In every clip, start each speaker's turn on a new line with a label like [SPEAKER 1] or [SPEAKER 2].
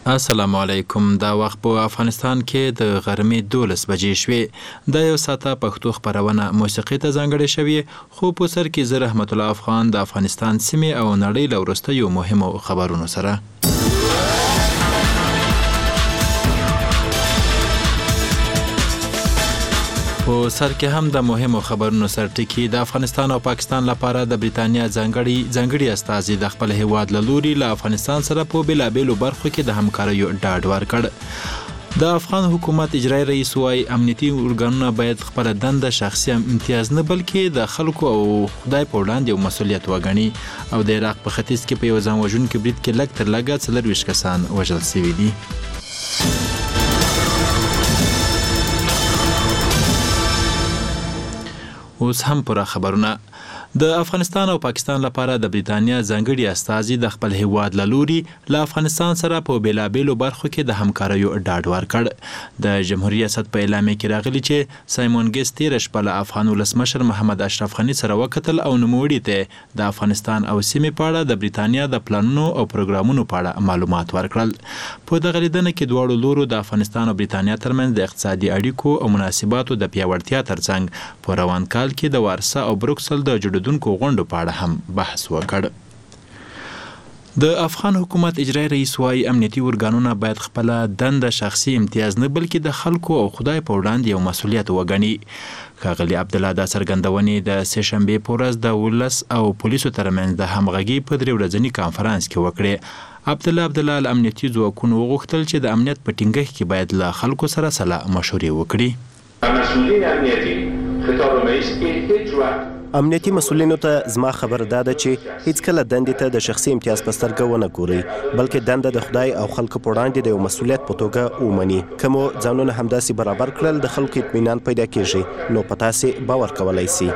[SPEAKER 1] السلام علیکم. دا وخت په افغانستان کې د غرمې 12 بجې شوې. د یو ساعته پښتو خبرونه موسیقي ته ځانګړې شوې، خو په سر کې زه رحمت الله افغان د افغانستان سیمې او نړۍ له وروستیو مهمو خبرونو سره. په سر کې هم د مهمو خبرونو سرټکی د افغانستان او پاکستان لپاره د بریتانیا ځانګړي استازي د خپل هیواد له لوري له افغانستان سره په بیلابیلو برخو کې د همکاریو ډاډ ورکړ. د افغان حکومت اجرایي رئیس وايي امنیتي ارګانونه باید خپل دنده شخصي امتیاز نه بلکې د خلکو او خدای په وړاندې یو مسؤلیت وګڼي. او د عراق په ختیځ کې په یو ځان وژونکي برید کې لږ تر لږه 24 کسان وژل شوي دي. اوس هم پوره خبرونه. د افغانستان او پاکستان لپاره د بریتانیا ځانګړي استازي د خپل هیواد له لوري له افغانستان سره په بیلابیلو برخو کې د همکاریو ډاډ ورکړ. د جمهوریت ریاست په اعلامیه کې راغلي چې سایمون ګیس تېره شپه له افغان ولسمشر محمد اشرف غني سره وکتل او نوموړي ته د افغانستان او سیمې په اړه د بریتانیا د پلانونو او پروګرامونو په اړه معلومات ورکړل. په دغه لیدنه کې دواړو لورو د افغانستان او بریتانیا ترمنځ د اقتصادي اړیکو او مناسباتو د پیاوړتیا ترڅنګ په روان کال کې د وارسا او بروکسل د جوړیدونکو غونډو په اړه هم بحث وکړ. د افغان حکومت اجرایي رئیس وايي امنیتي ارګانونه باید خپل دنده شخصي امتیاز نه بلکې د خلکو او خدای په وړاندې یو مسؤلیت وګڼي. ښاغلي عبدالله دا څرګندونې د سه شنبې په ورځ د ولس او پولیسو ترمنځ د همغږي په 3 ورځني کانفرنس کې وکړې. عبدالله له امنیتي ځواکونو وغوښتل چې د امنیت په ټینګښت کې باید له خلکو سره سلا مشورې وکړي.
[SPEAKER 2] امنیتي مسؤلینو ته زما خبر داده چې هیڅ کله دندې ته د شخصي امتیاز په سترګه ونه ګورئ، بلکې دنده د خدای او خلکو په وړاندې د یو مسؤلیت په توګه ومني. که مو ځانونه همداسې برابر کړل د خلکو اطمینان پیدا کیږي، نو په تاسې باور کولی سي.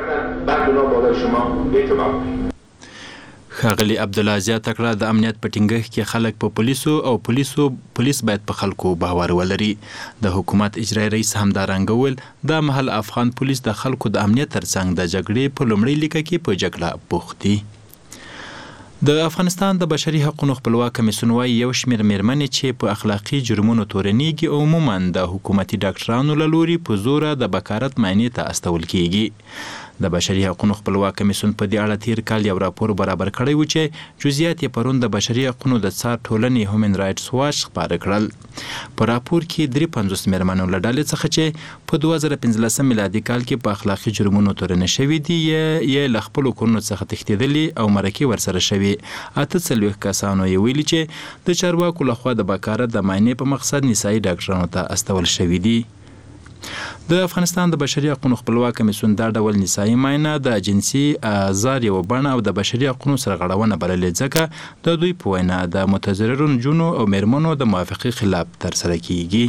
[SPEAKER 1] ښاغلي عبدالله زیاته کړه د امنیت په ټینګښت کې خلک په پولیس باید په خلکو باور ولري. د حکومت اجرایي رئیس همدارنګه وویل دا مهال افغان پولیس د خلکو د امنیت ترڅنګ د جګړې په لومړۍ لیکه کې په جګړه بوخت دي. د افغانستان د بشري حقوقو خپلواک کمیسیون وايي یو شمېر مېرمنې چې په اخلاقي جرمونو تورنېږي عموما د حکومتي ډاکټرانو له لوري په زوره د بکارت معاینې ته استول کیږي. د بشري حقوقو خپلواک کمیسیون په دې اړه تیر کال یو راپور برابر کړی و چې جزئیات یې پرون د بشري حقوقو د څار ټولنې هیومن رایټس واچ خپاره کړل. په راپور کې 53 مېرمنو له ډلې څخه چې په 2015 میلادي کال کې په اخلاقي جرمونو تورنې شوي دي یا له خپلو کورونو څخه تښتېدلي او مرکې ورسره شوي. 48 کسانو یې ویلي چې د چارواکو لخوا د بکارت د معاینې په مقصد نسایي ډاکټرانو ته استول شوي دي. د افغانستان د بشري حقوقو خپلواک کمیسیون دا ډول نسایي معاینه د جنسي آزار یوه بڼه او د بشري حقوقو سرغړونه بللې، ځکه د دوی په وینا د متضررو نجونو او مېرمنو د موافقې خلاف ترسره کیږي.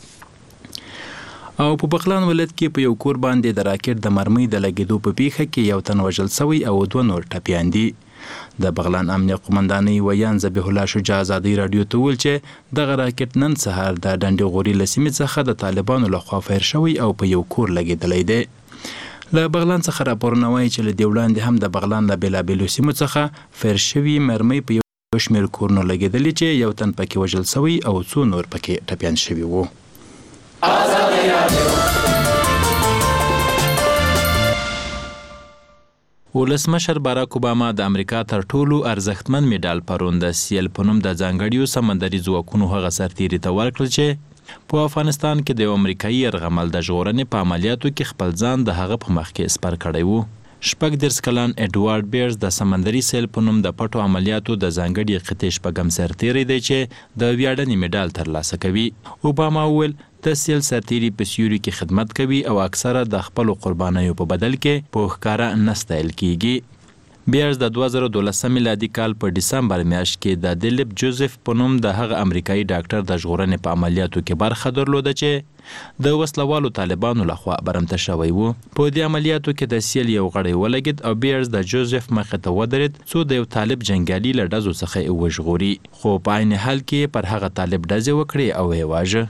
[SPEAKER 1] او په بغلان ولایت کې په یو کور باندې د راکټ د مرمۍ د لګېدو په پیښه کې یو تن وژل شوی او 2 نور ټپیان دي. د بغلان امنیه قومندانۍ ویان ذبیح الله شجاع ازادۍ راډیو ته وویل چې دغه راکټ نن سهار د ډنډې غوري له سیمې څخه د طالبانو لخوا فیر شوی او په یو کور لګېدلی دی. له بغلان څخه راپورونه وایي چې له دې وړاندې هم د بغلان له بېلابېلو سیمو څخه فیر شوي مرمۍ په یو شمېر کورونو لګېدلې چې یو تن پکې وژل شوی او 2 نور پکې ټپیان شوي وو. ولسمشر باراک اوباما د امریکا تر ټولو ارزښتمن میډال پرون د سیل په نوم د ځانګړیو سمندري ځواکونو هغه سرتیري ته ورکړل چې په افغانستان کې د یو امریکایي یرغمل د ژغورنې په عملیاتو کې خپل ځان د هغه په مخ کې سپر کړی و. 30 کلن اډوارډ بیرز د سمندري سیل په نوم د پټو عملیاتو د ځانګړي قطعې شپږم سرتیری دی چې د ویاړنې میډال ترلاسه کوي. اوباما وویل د سیل سرتیري په سیوري کې خدمت کوي او اکثره د خپلو قربانیو په بدل کې په ښکاره نه ستایل کیږي. بیرز د 2012 میلادي کال په ډسمبر میاشت کې د دلیپ جوزف په نوم د هغه امریکایي ډاکټر د ژغورنې په عملیاتو کې برخه درلوده چې د وسلوالو طالبانو لخوا برمته شوی و. په دې عملیاتو کې د سیل یو غړی ولګید او بیرز د جوزف مخې ته ودرېد څو د یو طالب جنګیالي له ډزو څخه یې وژغوري، خو په عین حال کې پر هغه طالب ډزې وکړې او یې واژه.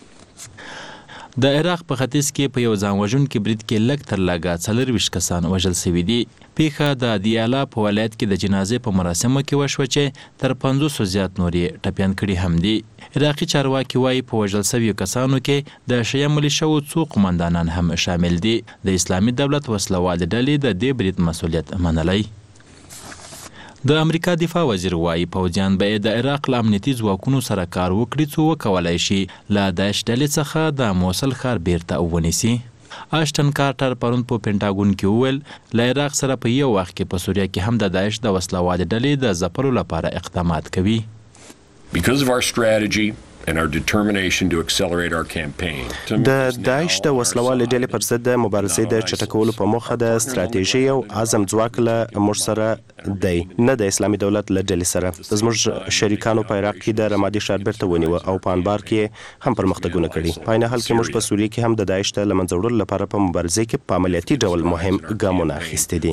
[SPEAKER 1] د عراق په ختیځ کې په یو ځان وژونکي برید کې لږ تر لږه 24 کسان وژل شوي دي. پیښه د دیالا په ولایت کې د جنازې په مراسمو کې وشوه چې تر 500 زیات نور یې ټپیان کړي هم دي. عراقي چارواکي وایي په وژل شویو کسانو کې د شیعه ملیشو څو قومندانان هم شامل دي. د اسلامي دولت وسلوالې ډلې د دې برید مسؤلیت منلی. د امریکا دفاع وزیر وایي پوځیان به د عراق له امنیتي ځواکونو سره کار وکړي څو وکولای شي له داعش ډلې څخه د موصل ښار بیرته ونیسي. آشټن کارټر پرون په پینټاګون کې وویل له عراق سره په یو وخت کې په سوریه کې هم د داعش د وسلوالې ډلې د ځپلو لپاره اقدامات کوي.
[SPEAKER 3] Because of our strategy and our determination to accelerate our campaign.
[SPEAKER 2] د داعش د وسلوالې ډلې پر ضد د مبارزې د چټکولو په موخه د ستراتیژي او عزم ځواک له موږ سره دی، نه د اسلامي دولت له ډلې سره. زموږ شریکانو په عراق کې د رمادي ښار بیرته ونیوه او په انبار کې هم پرمختګونه کړي. په عین حال کې موږ په سوریه کې هم د داعش د له منځه وړلو لپاره په مبارزې کې په عملیاتي ډول مهم ګامونه اخیستي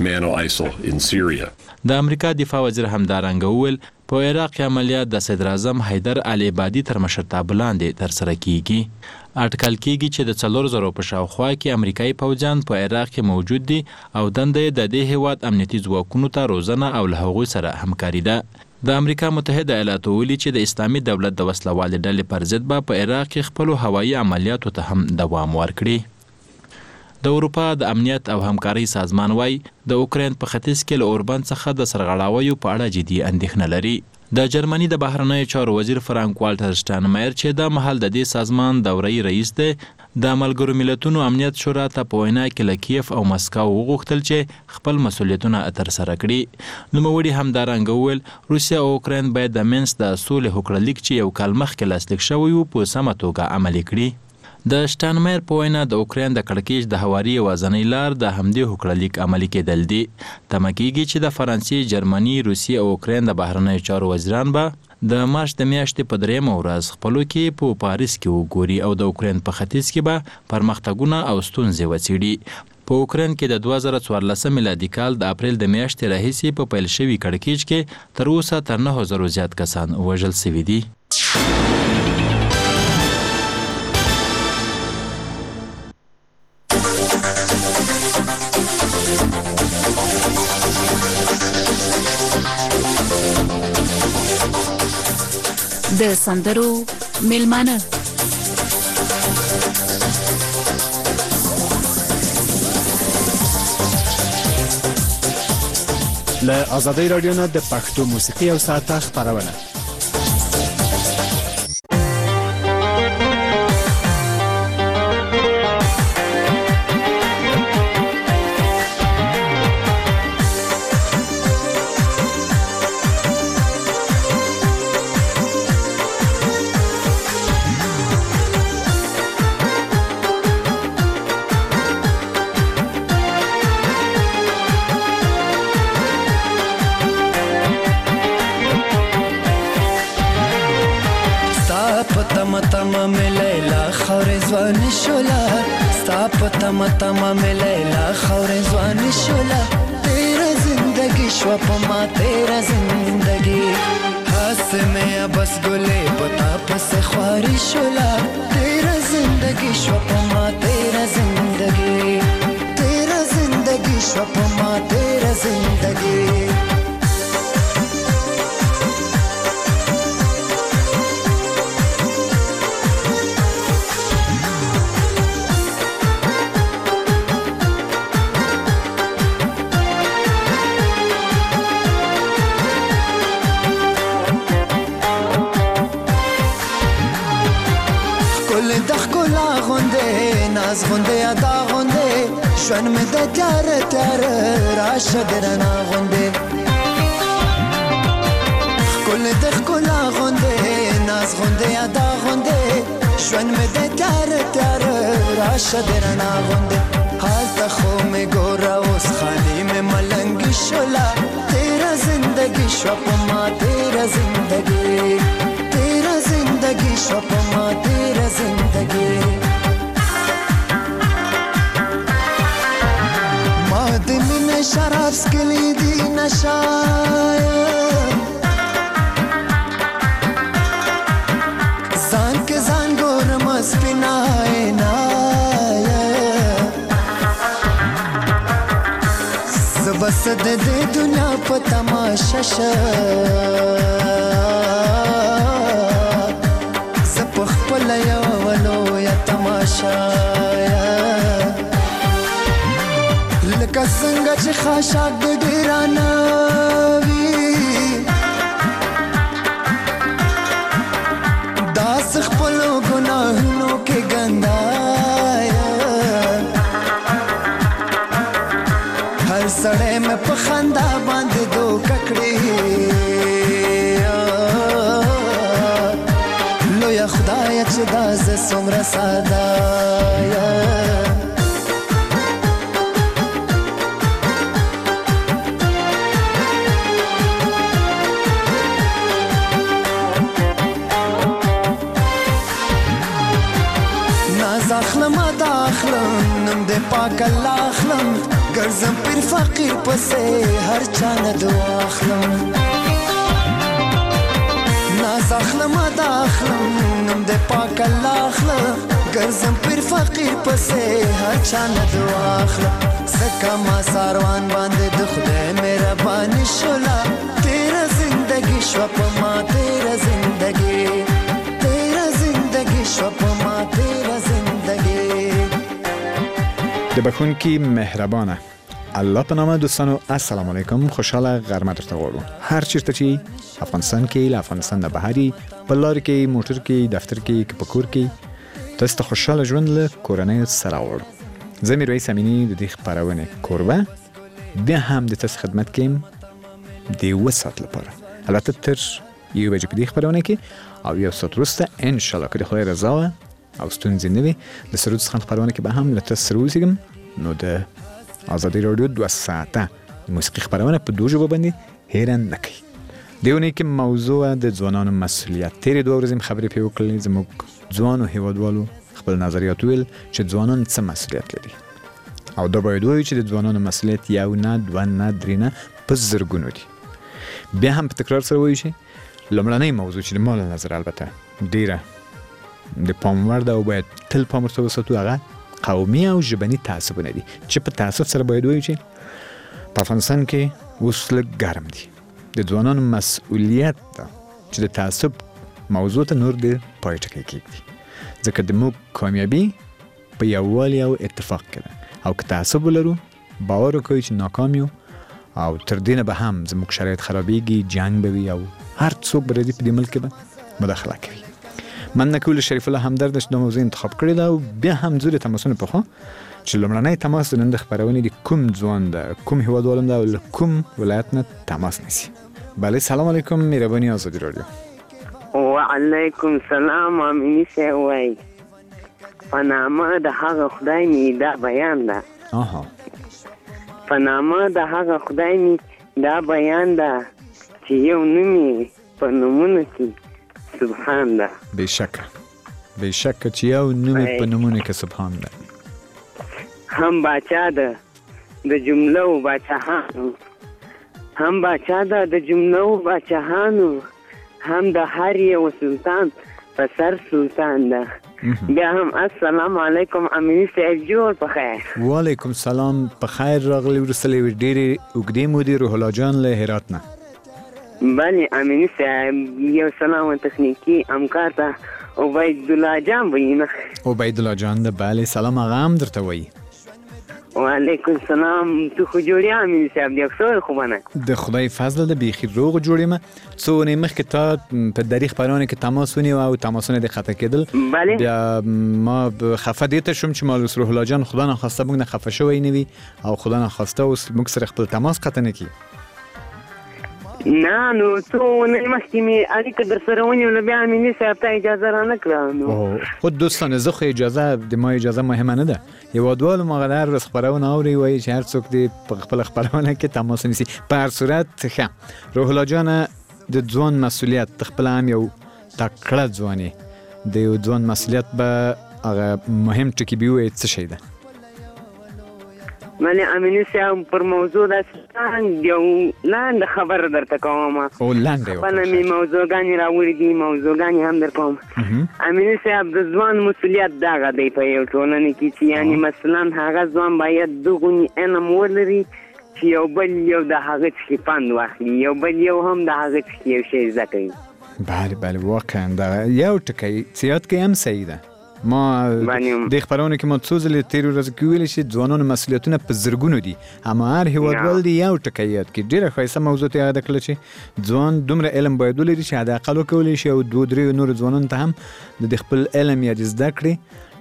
[SPEAKER 2] دي.
[SPEAKER 1] د امریکا دفاع وزیر همدارنګه وویل په عراق کې عملیات د صدراعظم حیدر العبادي تر مشرتابه لاندې ترسره کیږي. اټکل کیږي چې د 4,000 په شاوخوا کې امریکایي پوځیان په عراق کې موجود دي او دنده یې د دې هیواد امنیتي ځواکونو ته روزنه او له هغوی سره همکاري ده. د امریکا متحده ایالاتو ویلي چې د اسلامي دولت د وسلوالې ډلې پر ضد به په عراق کې خپلو هوایي عملیاتو ته هم دوام ورکړي. د اروپا د امنیت او همکارۍ سازمان وایي د اوکراین په ختیځ کې له اوربند څخه د سرغړاویو په اړه جدي اندېښنه لري. د جرمني د بهرنیو چارو وزیر فرانک والټر شټاینمایر چې د مهال د دې سازمان دوري رئیس دی د ملګرو ملتونو امنیت شورا ته په وینا کې له کیف او مسکو وغوښتل چې خپل مسؤلیتونه ترسره کړي. نوموړي همدارنګه وویل روسیه او اوکراین باید د منځ د سولې هوکړه لیک چې یو کال مخکې لاسلیک شوی و په سمه توګه عملي کړي. د شټاینمایر په وینا د اوکراین د کړکېچ د هواري یوازنۍ لار د همدې هوکړه لیک عملي کېدل دي. تمه کېږي چې د فرانسې، جرمني، روسیې او اوکراین د بهرنیو چارو وزیران به د مارچ د میاشتې په 3مه ورځ خپلو کې په پاریس کې وګوري او د اوکراین په ختیځ کې به پرمختګونه او ستونزې وڅېړي. په اوکراین کې د 2014 میلادي کال د اپریل د میاشتې راهیسې په پیل شوي کړکېچ کې تر اوسه تر 9,000 زیات کسان وژل شوي دي.
[SPEAKER 4] د سندرو میلمانه
[SPEAKER 5] له آزادۍ رادیو نه د پښتو موسیقي او ساعته خبرونه.
[SPEAKER 6] تما میں لیلا خور زوان شولا ستا پتا متما میں لیلا خور زوان شولا تیرا زندگی شو پما تیرا زندگی ہاس میں بس گلے پتا پس خواری شولا تیرا زندگی شو پما تیرا زندگی تیرا زندگی شو پما تیرا زندگی ناز غنده ادا غنده شون میں دا تیار تیار راشد رنا غنده کل دخ کلا غنده ناز غنده ادا غنده شون میں دا تیار تیار راشد رنا غنده حال تخو میں گورا اس خانی میں ملنگی شولا تیرا زندگی شوپما تیرا زندگی تیرا زندگی شوپما تیرا زندگی شراب سکلی دی نشایا زان کے زان گورم اسپنائے نایا زبسد دے دنیا پا تماشا څنګه چې خاشاک د ډیرانه وي داس خپلو ګناهونو کې ګندایا هر سړی مې په خندا باندې دوکه کړې لویه خدایه چې دا زه څومره ساده اخلم داخلم نم د پاک الله اخلم ګرځم پیر فقیر پسې هر چا نه دعا اخلم ناز اخلم داخلم نم د پاک الله اخلم ګرځم پیر فقیر پسې هر چا نه دعا اخلم سکه ما ساروان باندې د خدای مهرباني شولا تیرا زندگی شو په ما تیرا زندگی شو په ما تیرا
[SPEAKER 5] د بخونکی مهربانه الله په نامه دوستانو السلام علیکم خوشاله غرمه درته غواړو هر چیرته چې افغانستان کې له افغانستان نه بهري په لار کې موټر کې دفتر کې په کور کې تاسو ته خوشاله ژوند له کورنۍ سره غواړو زه میرویس امینی د دې خبرونه کوربه بیا هم د تاسو خدمت کوم د وسات لپاره البته تر یو بجې په دې خبرونه کې او یو ساعت وروسته ان شاء الله که د خدای رضا او ستونزې نه وي د سرود څخه خبرونه کې به هم له تاسو سره اوسېږم نو د ازادي رادیو 2 ساعته موسیقي خبرونه په دوه ژبو باندې هېره نه کوي دیونه کې موضوع د ځوانانو مسؤلیت تیرې دوه ورځې خبرې پې وکړلې زموږ ځوانو هیوادوالو خپل نظریات ویل چې ځوانان څه مسؤلیت لري او دا باید وایو چې د ځوانانو مسؤلیت یو نه دوه نه درې نه په زرګونو دي بیا هم په تکرار سره وایو چې لومړنۍ موضوع چې د ما له نظره البته ډېره د پام وړ ده او باید تل پام ورته وساتو هغه قومي او ژبني تعصبونه دي چې په تعصب سره باید وایو چې په افغانستان کې اوس لږ ګرم دي د ځوانانو مسؤلیت ده چې د تعصب موضوع ته نور د پای ټکی کېږدي ځکه د موږ کامیابي په یووالي او اتفاق کې ده او که تعصب ولرو باور وکړو چې ناکام یو او تر دې نه به هم زموږ شرایط خرابېږي جنګ به وي او هر څوک به راځي په دې ملک کې به مداخله کوي من نکول شریف الله همدرد چې د موضوع انتخاب کړی دا او بیا هم زور تماسونه په خو چې لمړنۍ تماس د نن خبرونه دي کوم ځوان ده کوم هیوادوالم ده او کوم ولایت نه تماس نیسي بله سلام علیکم مهرباني آزادی رادیو
[SPEAKER 7] وعلیکم سلام امینی سوای پنامه د هغه خدای می دا بیان ده
[SPEAKER 5] آها
[SPEAKER 7] پنامه د هغه خدای می دا بیان ده چې یو نومي په نومونه کې سبحان ده
[SPEAKER 5] بشکه چې یو نومي په نومونه کې سبحان ده
[SPEAKER 7] هم باچا ده د جملو باچاهانو هم باچا ده د جملو باچاهانو هم د هر یو سلطان په سر سلطان ده بیا هم السلام علیکم امینی صاحب جوړ په خیر
[SPEAKER 5] وعلیکم سلام په خیر راغلی ورسلې ډېرې اوږدې مودې روح الله جان له هرات نه
[SPEAKER 7] بله امینی صاحب یو سلام تکنیکی همکار ته عبید الله جان وینه
[SPEAKER 5] عبید الله جان ده بله سلام هغه هم درته وایي
[SPEAKER 7] وعلیکم سلام تو خو جوړی امینی صاحب دی اکثر خوبه نه
[SPEAKER 5] د خدای فضل ده بیخي روغ جوړې ما څو ونې مخکې تا په دري خبرونه کې تماس ونیو او تماسونه د خطا کېدل بیا ما خفه دیته شوم چې مال روح الله جان خدا نخواسته موږ نه خفه شوی نه وي او خدا نخواسته اوس موږ سره خپل تماس قطع نه کړي
[SPEAKER 7] نه نو څو ونې مخکې مې اړیکه در سره ونیوله بیا امیني صاحب ته اجازه رانه کړه
[SPEAKER 5] خود دوستانه زه خو اجازه د ما اجازه مهمه نه ده هیوادوالو ما هر ورځ خبرونه اوري وایي چې هر څوک دې په خپل خبرونه کې تماس نیسي په هر صورت ښه روح الله جان د ځوان مسؤلیت خپل هم یو تکړه ځواني د یو ځوان مسؤلیت به هغه مهم ټکی به وي څه شي ده
[SPEAKER 7] مله امینی صاحب پر موضوع د یو لاندې خبر درته کوم
[SPEAKER 5] او لاندې
[SPEAKER 7] خپل می موضوعګانی راوړي دي موضوعګانی هم در کوم امینی صاحب د ځوان مسؤلیت دغه دی په یو ټولنه کې چې یعنی مثلا هغه ځوان باید دغونی علم ولري چې یو بل یو د هغه څخه پند واخلي یو بل یو هم د هغه څخه یو شی زده کوي
[SPEAKER 5] بله واقعا دا یو ټکی سیات کې هم صحیح ده ما د خبرونه کې مو څو ځلې تیر ورځ کې ویل چې ځوانانو مسؤلیتونه په زرګونو دي، اما هر هیوادوال دی یو ټکیات کې ډیره ښایسته موضوع ته یاد کړل چې ځوان دومره علم باید ولري چې حد اقل وکولی شي او 2-3 نور ځوانان ته هم د خپل علم یا د زده کړې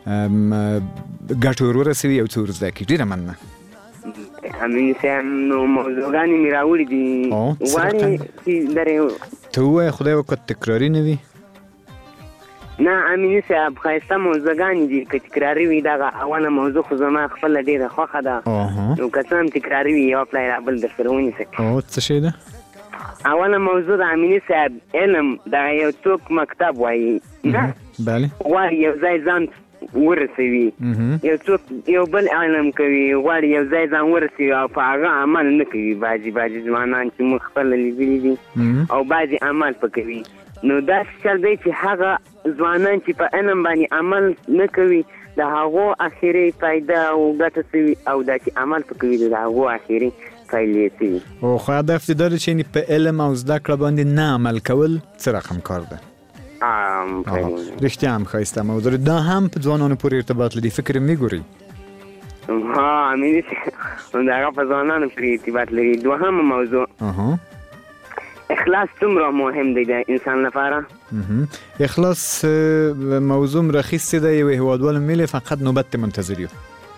[SPEAKER 5] ګټه ورسوي او څه ورزده کړي. ډیره مننه.
[SPEAKER 7] امین صاحب نو موضوعګانې مې راوړي دي غواړې چې درې
[SPEAKER 5] ته ووایه خدای وکړه تکراري نه وي.
[SPEAKER 7] نه امین صاحب ښایسته موضوعګانې دي که تکراري وي دغه اوله موضوع خو زما خپله ډېره خوښه ده نو که څه هم تکراري وي یو پلی را بل در سره ونیسه.
[SPEAKER 5] څه شی ده؟
[SPEAKER 7] اوله موضوع د امیني صاحب علم دغه یو څوک مکتب وایي نه غواړي یو ځای ځان ورسوي، یو څوک یو بل علم کوي غواړي یو ځای ځان ورسوي او په هغه عمل نه کوي. بعضې ځوانان چې موږ خپله لیدلي دي او بعضې عمل په کوي، نو داسې چل دی چې هغه ځوانان چې په علم باندې عمل نه کوي د هغو اخري فایده او ګټه سوي او دا چې عمل په کوي د هغو اخري فایلې سوي.
[SPEAKER 5] او خو هدف دې دا دی چې په علم او زده کړه باندې نه عمل کول څه رقم کار ده؟ رښتیا هم ښایسته موضوع دا هم په ځوانانو پورې ارتباط لري، فکر مې ګوري.
[SPEAKER 7] امیني دغه په ځوانانو پورې ارتباط لري. دوهمه موضوع اخلاص څومره مهم دی د انسان لپاره.
[SPEAKER 5] اخلاص موضوع رخیص دی، یو هیوادوال ملي فقط نوبت منتظر یو.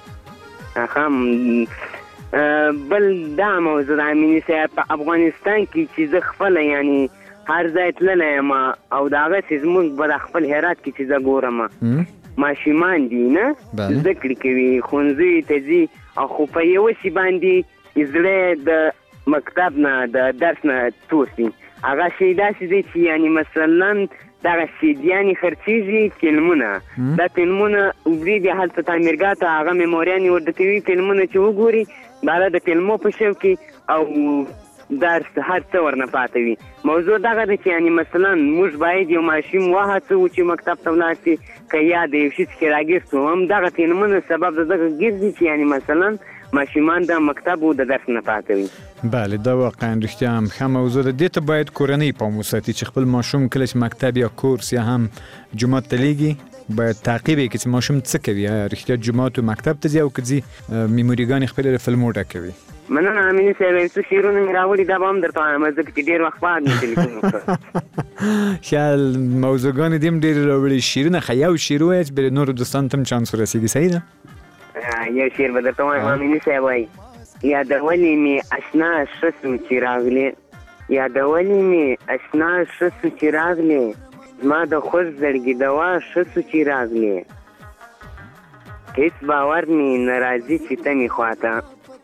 [SPEAKER 7] بل دا موضوع د امیني صاحب په افغانستان کې چې زه خپله یعنی هر ځای تللی یم او د هغه چې زموږ به د خپل هرات کې چې زه ګورم ماشومان دي نه زده کړې کوي ښوونځیو ته ځي او خو په یوه شي باندې زړه د مکتب نه د درس نه تور شي. هغه شی داسې دی چې یعنی مثلا دغه سیډیانې خرڅېږي فلمونه، دا فلمونه وړي دي هلته تعمیرګاه ته هغه میموریانې ورته کوي فلمونه چې وګوري دا د فلمو په شو کې او درس هر څه ورنه پاته وي. موضوع دغه دی چې یعنی مثلا موږ باید یو ماشوم وهڅوو چې مکتب ته ولاړ شي که یا د یو شي څخه راګیر شو هم دغه فلمونه سبب د دغه ګرځي چې یعنی مثلا ماشومان د مکتب او د درس نه پاته وي.
[SPEAKER 5] بله دا واقعا رښتیا هم ښه موضوع ده. دې ته باید کورنۍ پام وساتي چې خپل ماشوم کله چې مکتب یا کورس یا هم جومات ته لیږي باید تعقیب یې کړي چې ماشوم څه کوي، رښتیا جومات و مکتب ته ځي او که ځي میموریګانې خپلې د فلمو ډکوي.
[SPEAKER 7] مننه امیني صاحب، څو شعرونه مې راوړي دا به هم درته وایم ځکه چې ډېر وخت بعد مې تلیفون وکړ.
[SPEAKER 5] ښه موضوعګانې دې هم ډېرې راوړي، شعرونه ښه یو شعر ووایه چې بیا نورو دوستانو ته هم چانس ورسېږي. صحیح ده؟
[SPEAKER 7] یو شعر به درته وایم امیني صاحب وایي یادولې مې اشنا ښه سو چې راغلې، یادولې مې اشنا ښه سو چې راغلې، زما د خوږ زړګي دوا ښه سو چې راغلې، هېڅ باور مې نه راځي چې ته مې خواته،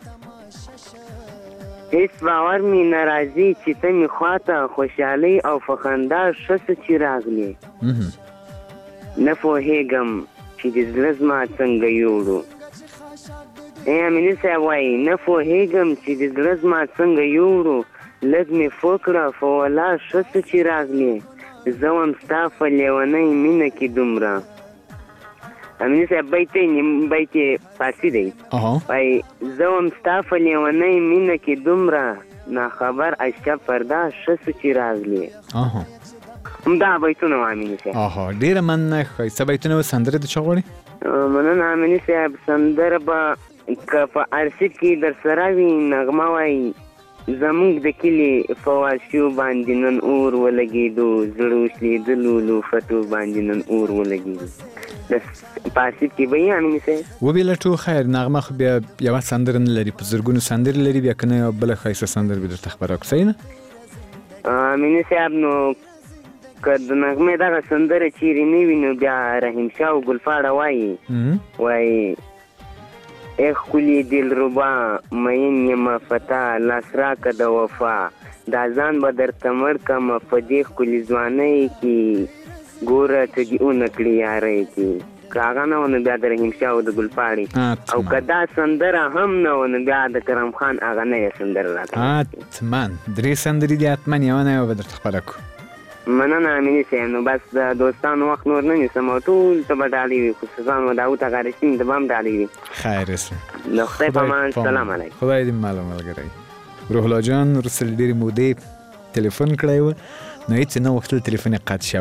[SPEAKER 7] هېڅ باور مې نه راځي چې ته مې خواته، خوشحالۍ او په خندا ښه سو چې راغلې، نه پوهېږم چې د زړه زما څنګه یوړو. امیني صاحب وایي نه پوهېږم چې د زړه زما څنګه یوړو، لږ مې فکره په ولا ښه څه چې راغلې، زه وم ستا په لیونۍ مینه کې دومره. امیني صاحب بیت فارسي دی وایي زه وم ستا په لیونۍ مینه کې دومره، ناخبر اشرف فردا ښه څه چې راغلې. همدا بیتونه و امیني صاحب.
[SPEAKER 5] ډېره مننه. ښایسته بیتونه و. سندره د چا غواړې؟
[SPEAKER 7] مننه امیني صاحب. سندره به که په ارشیف کې در سره وي نغمه وایي زموږ د کلي په واشیو باندې نن اور ولګېدو، زړه وشلېدلو لوفتو باندې نن اور ولګېدو. د په ارشیف کې به یې امیني صاحب
[SPEAKER 5] وبېلټو. خیر نغمه خو بیا یوه سندره نه لري، په زرګونو سندرې لري، بیا که نه یوه بله ښایسته سندره به درته خبره کړو. صحیح نه
[SPEAKER 7] امیني صاحب؟ نو که د نغمې دغه سندره چیرې نه وي نو بیا رحیم شاه او ګلفاړه وایي ای ښکلي دلربا مین یمه فتا، لاس راکه د وفا، دا ځان به درته مړ کمه په دې ښکلي ځوانۍ کې، ګوره څه دې ونه کړي یارۍ کې. که هغه نه و نو بیا د رحیم شاه او د ګلپاړې، او که دا سندره هم نه و نو بیا د کرم خان هغه نوې سندره راته.
[SPEAKER 5] حتما 3 سندرې دي، حتما یوه نه یوه به درته خپله کړو.
[SPEAKER 7] مننه امیني صاحب. نو بس د دوستانو وخت نور نه نیسم او ټول ته به ډالۍ وي، خصوصا و داود غارشین ته به هم ډالۍ وي.
[SPEAKER 5] خیر اسه
[SPEAKER 7] د خدای په امان. سلام علیکم.
[SPEAKER 5] خدای دې ماله ملګری. روح الله جان وروسته له ډېرې مودې تلیفون کړی و نو هېڅ نه غوښتل تلیفون یې قطع شو.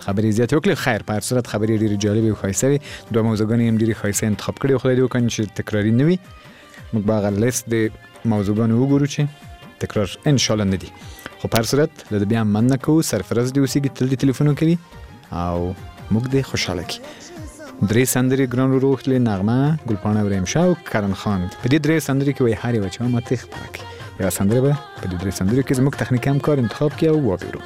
[SPEAKER 5] خبرې زیات وکړي. خیر په هر صورت خبرې ډېرې جالبې او ښایسته وي. دوه موضوعګانې هم ډېرې ښایسته انتخاب کړي او خدای دې وکړي چې تکراري نه وي. موږ به هغه لیست د موضوعګانو وګورو چې تکرار ان شاء الله نه دي. خو په هر صورت له بیا مننه کوو. سرفراز دې اوسېږي، تل دې تلیفون کوي او موږ دې خوشحاله کړي. درې سندرې ګران ورو وختلې نغمه، ګلپاڼه ابراهیم شاه او کرن خان. په دې درې سندرې کې وایي هر یوه چې ما تېخ پاکي یوه سندره به په دې درې سندرو کې زموږ تخنیکي همکار انتخاب کړي او واورو.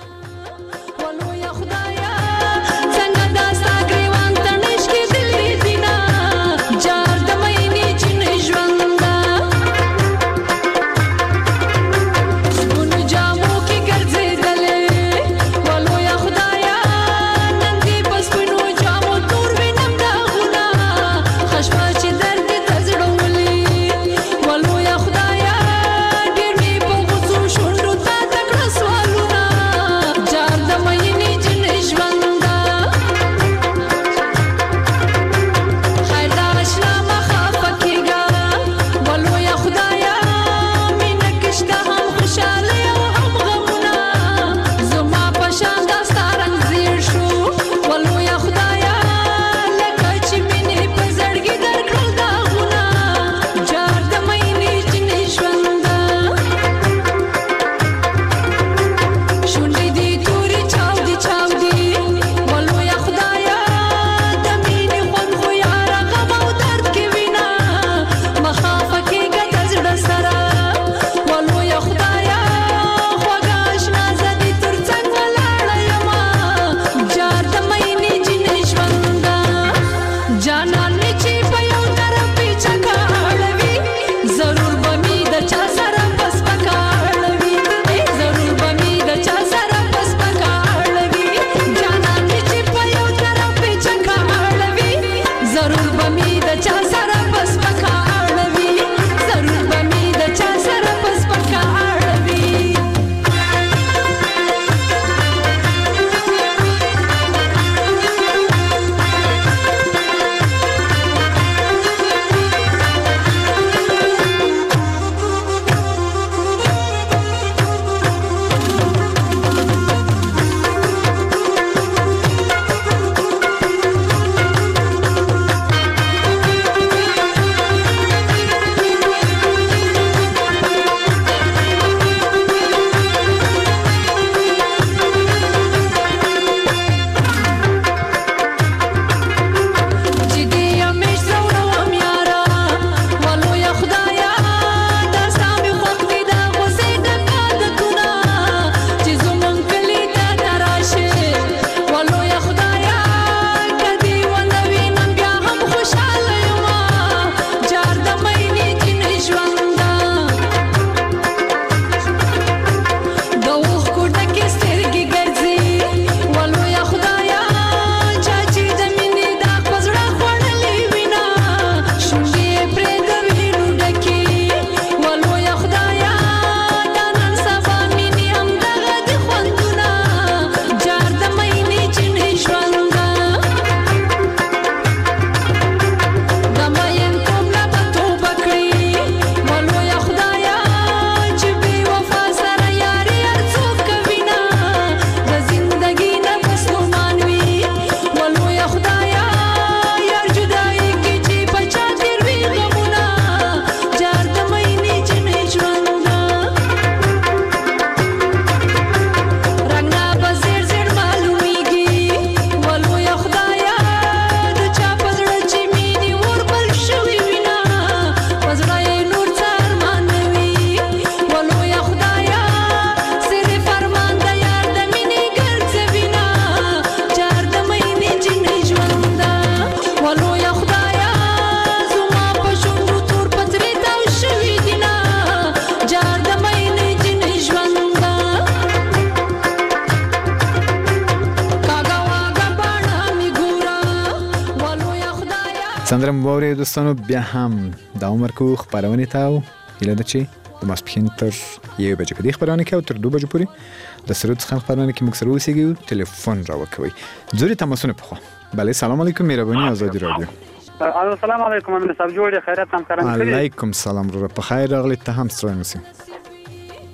[SPEAKER 5] سندره مبارک دوستانو، بیا هم دوام ورکو خبرونه ته او هیله ده چې د ماسپښین تر 1 بجې په دې خبرونه کې او تر 2 بجې پورې د سرود څخه خبرونه کې موږ سره اوسېږو. ټلیفون را وکوي زوري تماسونه په خو. بله سلام علیکم، مهرباني آزادی رادیو.
[SPEAKER 8] السلام علیکم، امین صاحب جوړ خیرات هم کاران کړی.
[SPEAKER 5] علیکم سلام، رو په خیر راغلی. ته هم ستړی نشې.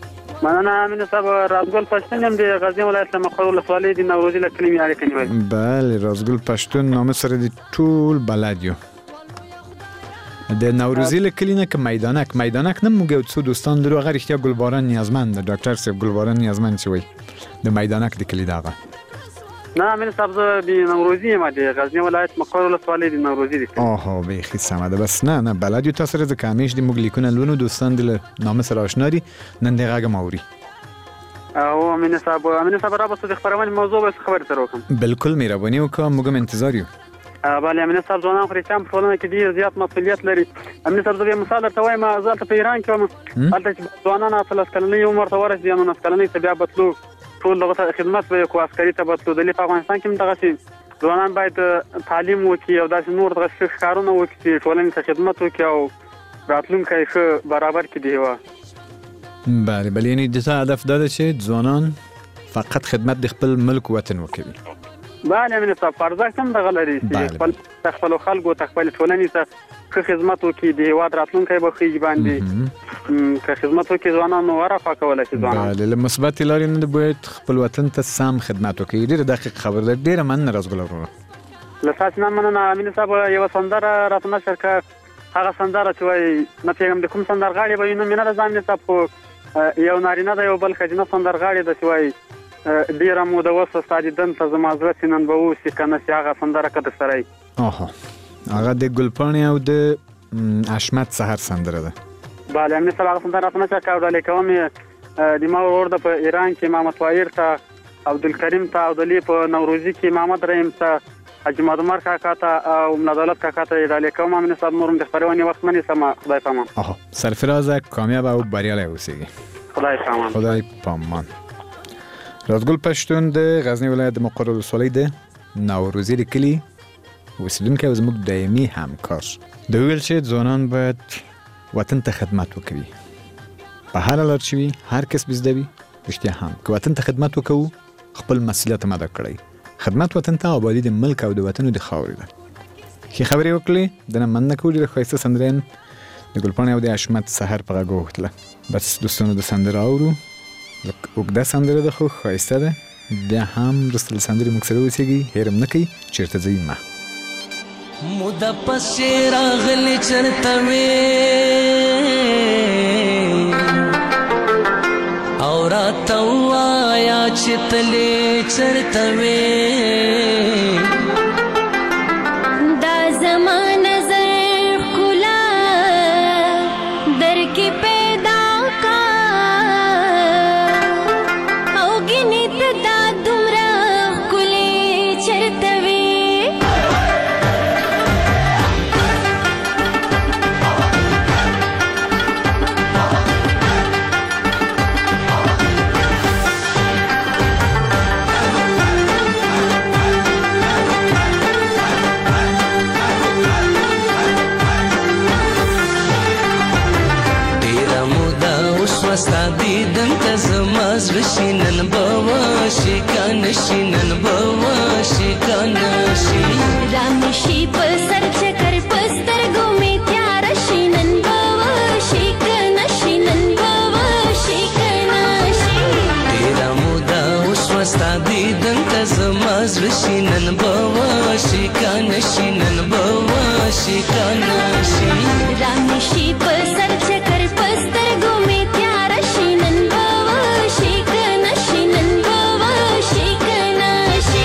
[SPEAKER 8] مننه امین صاحب. رازګل پښتون یم د غزنی ولایت له مقر ولسوالۍ د نوروزي له کلمې اړیکه نیولې.
[SPEAKER 5] بله رازګل پښتون نامه سره د ټول بلد یو. د نوروزی له کلی نه که میدانک نه موږ یو څو دوستان درو هغه رښتیا ګلباران نیازمند د ډاکټر صاحب ګلباران نیازمند چې وای د میدانک د کلی دغه.
[SPEAKER 8] نه امین صاحب زه د نوروزي یم د غزنی ولایت مقر ولسوالۍ د نوروزي دی.
[SPEAKER 5] آها بیخي سمه ده. بس نه بلد یو تاسو سره ځکه همیش د موږ لیکونه لونو دوستان د نامه سره آشنا دي نن د غږ ماوري.
[SPEAKER 8] او امین صاحب را به د خبرونه موضوع به خبر سره وکم.
[SPEAKER 5] بالکل مهرباني وکړه موږ انتظار یو.
[SPEAKER 8] بله امین صاحب ځوانان خریچان په ټولنه کې ډیر زیات مسؤلیت لري. امین صاحب زه مثال درته وایم زه په ایران کې وم هلته چې ځوانان 13 کلنۍ عمر ته ورسېدي 19 کلنۍ ته بیا بتلو ټول دغه خدمت به کو عسکري ته بتلو د په افغانستان کې دغه ځوانان باید تعلیم وکړي او داسې نور دغه کارونه وکړي چې ټولنې ته خدمت وکړي او راتلونکی ښه برابر کړي.
[SPEAKER 5] بله یعنی د هدف دا ده چې ځوانان فقط خدمت د خپل ملک وطن وکړي.
[SPEAKER 8] بله امین صاحب فرض هم دغه لري چې خپل خلکو ته خپل ټولنې ته ښه خدمت وکړي د هېواد راتلونکی به ښه باندې که خدمت وکړي ځوانان نو ورفا کولی شي ځوانان.
[SPEAKER 5] بله له مثبتې لارې نه باید خپل وطن ته سم خدمت وکړي. ډېره دقیق خبره ده. ډېره مننه رازګل وروره.
[SPEAKER 8] له تاسو نه مننه امین صاحب. یوه سندره راته نشر کړه هغه سندره چې وایي نه پوهېږم د کوم سندرغاړي به وي نوم یې نه ده ځان مې صاحب خو یو نارینه ده یو بل ښځینه سندرغاړې ده چې وایي ډیره موده وسه ستا دیدن ته زما زړه چې نن به اوسي که نه سي هغه سندره که درسره وي.
[SPEAKER 5] آها هغه د ګلپاڼې او د حشمت سحر سندره ده.
[SPEAKER 8] بله امین صاحب هغه سندره راته نشر کړه او ډالۍ کوم یې د ما ورور ده په ایران کې امام طاهر ته عبدالکریم ته او دلې په نوروزي کې محمد رحیم ته حاجي مادمر کاکا ته او ملادولت کاکا ته یې ډالۍ کوم. امین صاحب نور هم د خپرونې وخت مه نیسم. خدای پامان.
[SPEAKER 5] آها سرفرازه کامیاب او بریالی اوسیږي.
[SPEAKER 8] خدای پامان.
[SPEAKER 5] خدای پامان. رازګل پښتون د غزنی ولایت د مقر ولسوالۍ د نوروزي د کلي اوسیدونکی او زموږ دایمي همکار. د ویل چې ځوانان باید وطن ته خدمت وکړي په هر لار چې وي هر کس زده وي. رښتیا هم که وطن ته خدمت وکړو خپل مسؤلیت هم ادا کړئ. خدمت وطن ته آبادي د ملک او د وطن د خاورې ده. ښې خبرې وکړې دنه مننه کوو. ډېره ښایسته سندرې د ګلپاڼې او د حشمت سحر په غږ ووتله. بس دوستانو د سندره اورو اوږده سندره ده خو ښایسته ده. بیا هم وروسته له سندرې موږ سره اوسېږي. هېر هم نه کوي چېرته ځئ مه.
[SPEAKER 6] موده پسې راغلې چېرته وې او راته ووایه چې تلې چېرته وې
[SPEAKER 9] دا زما نظر ښکلا در کې پیدا کا او ګینې ته دا دومره ښکلې چېرته وې
[SPEAKER 6] ستا دیدن ته زما زړه شي نن به وشي که نه شي نن به وشي که نه شي
[SPEAKER 9] رامې شي په سر چکر په سترګو مې تیاره شي نن به وشي که نه شي نن به وشي که نه شي
[SPEAKER 6] ډېره موده وشوه ستا دیدن ته زما زړه شي نن به وشي که نه شي نن به وشي که نه شي
[SPEAKER 9] رامې شي په سر چکر په سترګو مې تیاره شي نن به وشي که نه شي نن به وشي که نه شي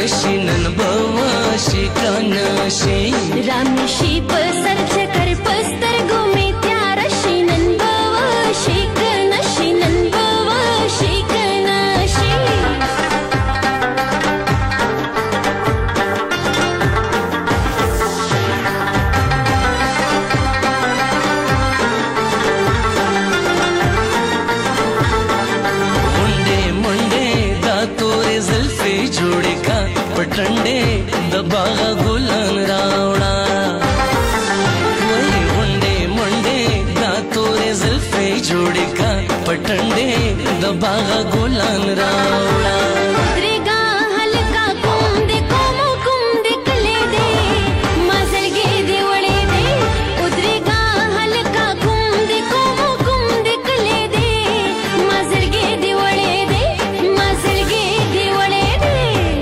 [SPEAKER 6] نشي نن بواشي کنشي
[SPEAKER 9] رامشي په سر چکر پستر ګومې تیار شي نن بواشي کنشي نن بواشي کنشي
[SPEAKER 6] जोड़े का पटंडे दबागा गुलन रावड़ा वही मुंडे मुंडे दातोरे जुल्फे जोड़े का पटंडे दबागा गुलन रावड़ा
[SPEAKER 9] उतरेगा हल्का कुंदे कोमो कुंदे कले दे मजलगे दे वड़े दे उतरेगा हल्का कुंदे कोमो कुंदे कले दे मजलगे दे वड़े दे मजलगे दे वड़े दे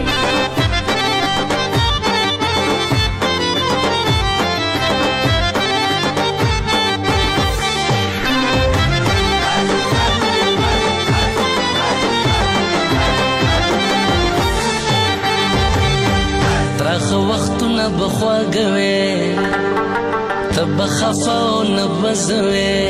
[SPEAKER 6] ترخ وختونه بخواګوي تب خفاو نبزوي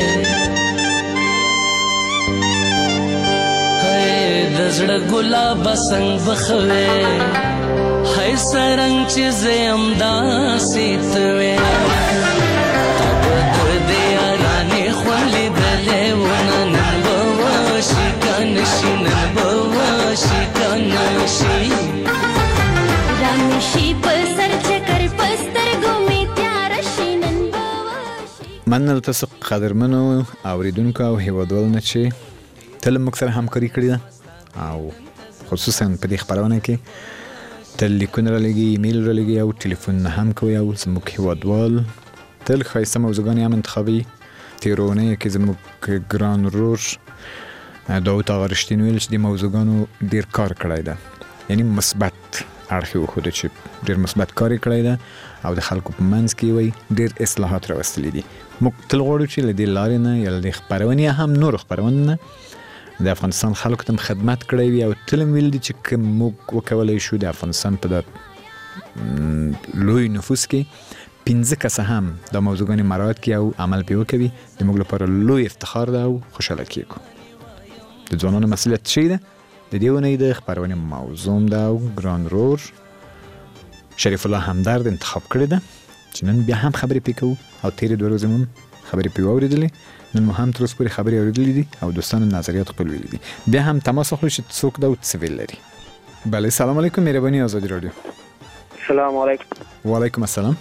[SPEAKER 6] هي دزړه ګلاب څنګه بخوي هي سرنګ چې زم داسې توي تب دې یارانه خولې دلې ونن بواشي کنشي نن بواشي کنشي
[SPEAKER 9] رامشي په سر چکر پستر ګومې تیار شي نن بواشي
[SPEAKER 5] من له تاسو قدرمنو اوریدونکو او هیوادوال نه چې تل موږ سره همکاري کړې ده او خصوصا په دې خبرونه کې تل لیکونه رالیږي ایمیل رالیږي او ټلیفون نه هم کوي او زموږ هیوادوال تل ښایسته موضوعګان هم انتخابي تیرونه کې زموږ ګران رور داود آقا رښتین ویل چې د موضوعګانو ډیر کار کړی ده یعنی مثبت اړخ یې وښوده چې ډېر مثبت کار یې کړی ده او د خلکو په منځ کې وایي ډېر اصلاحات راوستلي دي. موږ تل غواړو چې له دې لارې نه یا له دې خپرونې هم نورو خپرونو نه د افغانستان خلکو ته خدمت کړی وي او تل هم ویل دي چې که موږ وکولی شو د افغانستان په دا لوی نفوس کې 15 کسه هم دا موضوعګانې مراعات کړي او عمل پرې وکوي د موږ لپاره لوی افتخار ده او خوشحاله کېږو. د ځوانانو مسؤلیت څه ده؟ د دې ونې د خپرونې موضوع ده او ګران رور شریف الله همدرد انتخاب کړی ده چې نن بیا هم خبرې پې کوو او تېرې 2 ورځې هم خبرې پې واورېدلې نن مو هم تر اوسه پورې خبرې اورېدلې دي او دوستانو نظریات خپل ویلي دي. بیا هم تماس واخلو چې څوک ده او څه ویل لري. بله سلام علیکم مهرباني آزادي رادیو.
[SPEAKER 10] سلام علیکم.
[SPEAKER 5] وعلیکم السلام.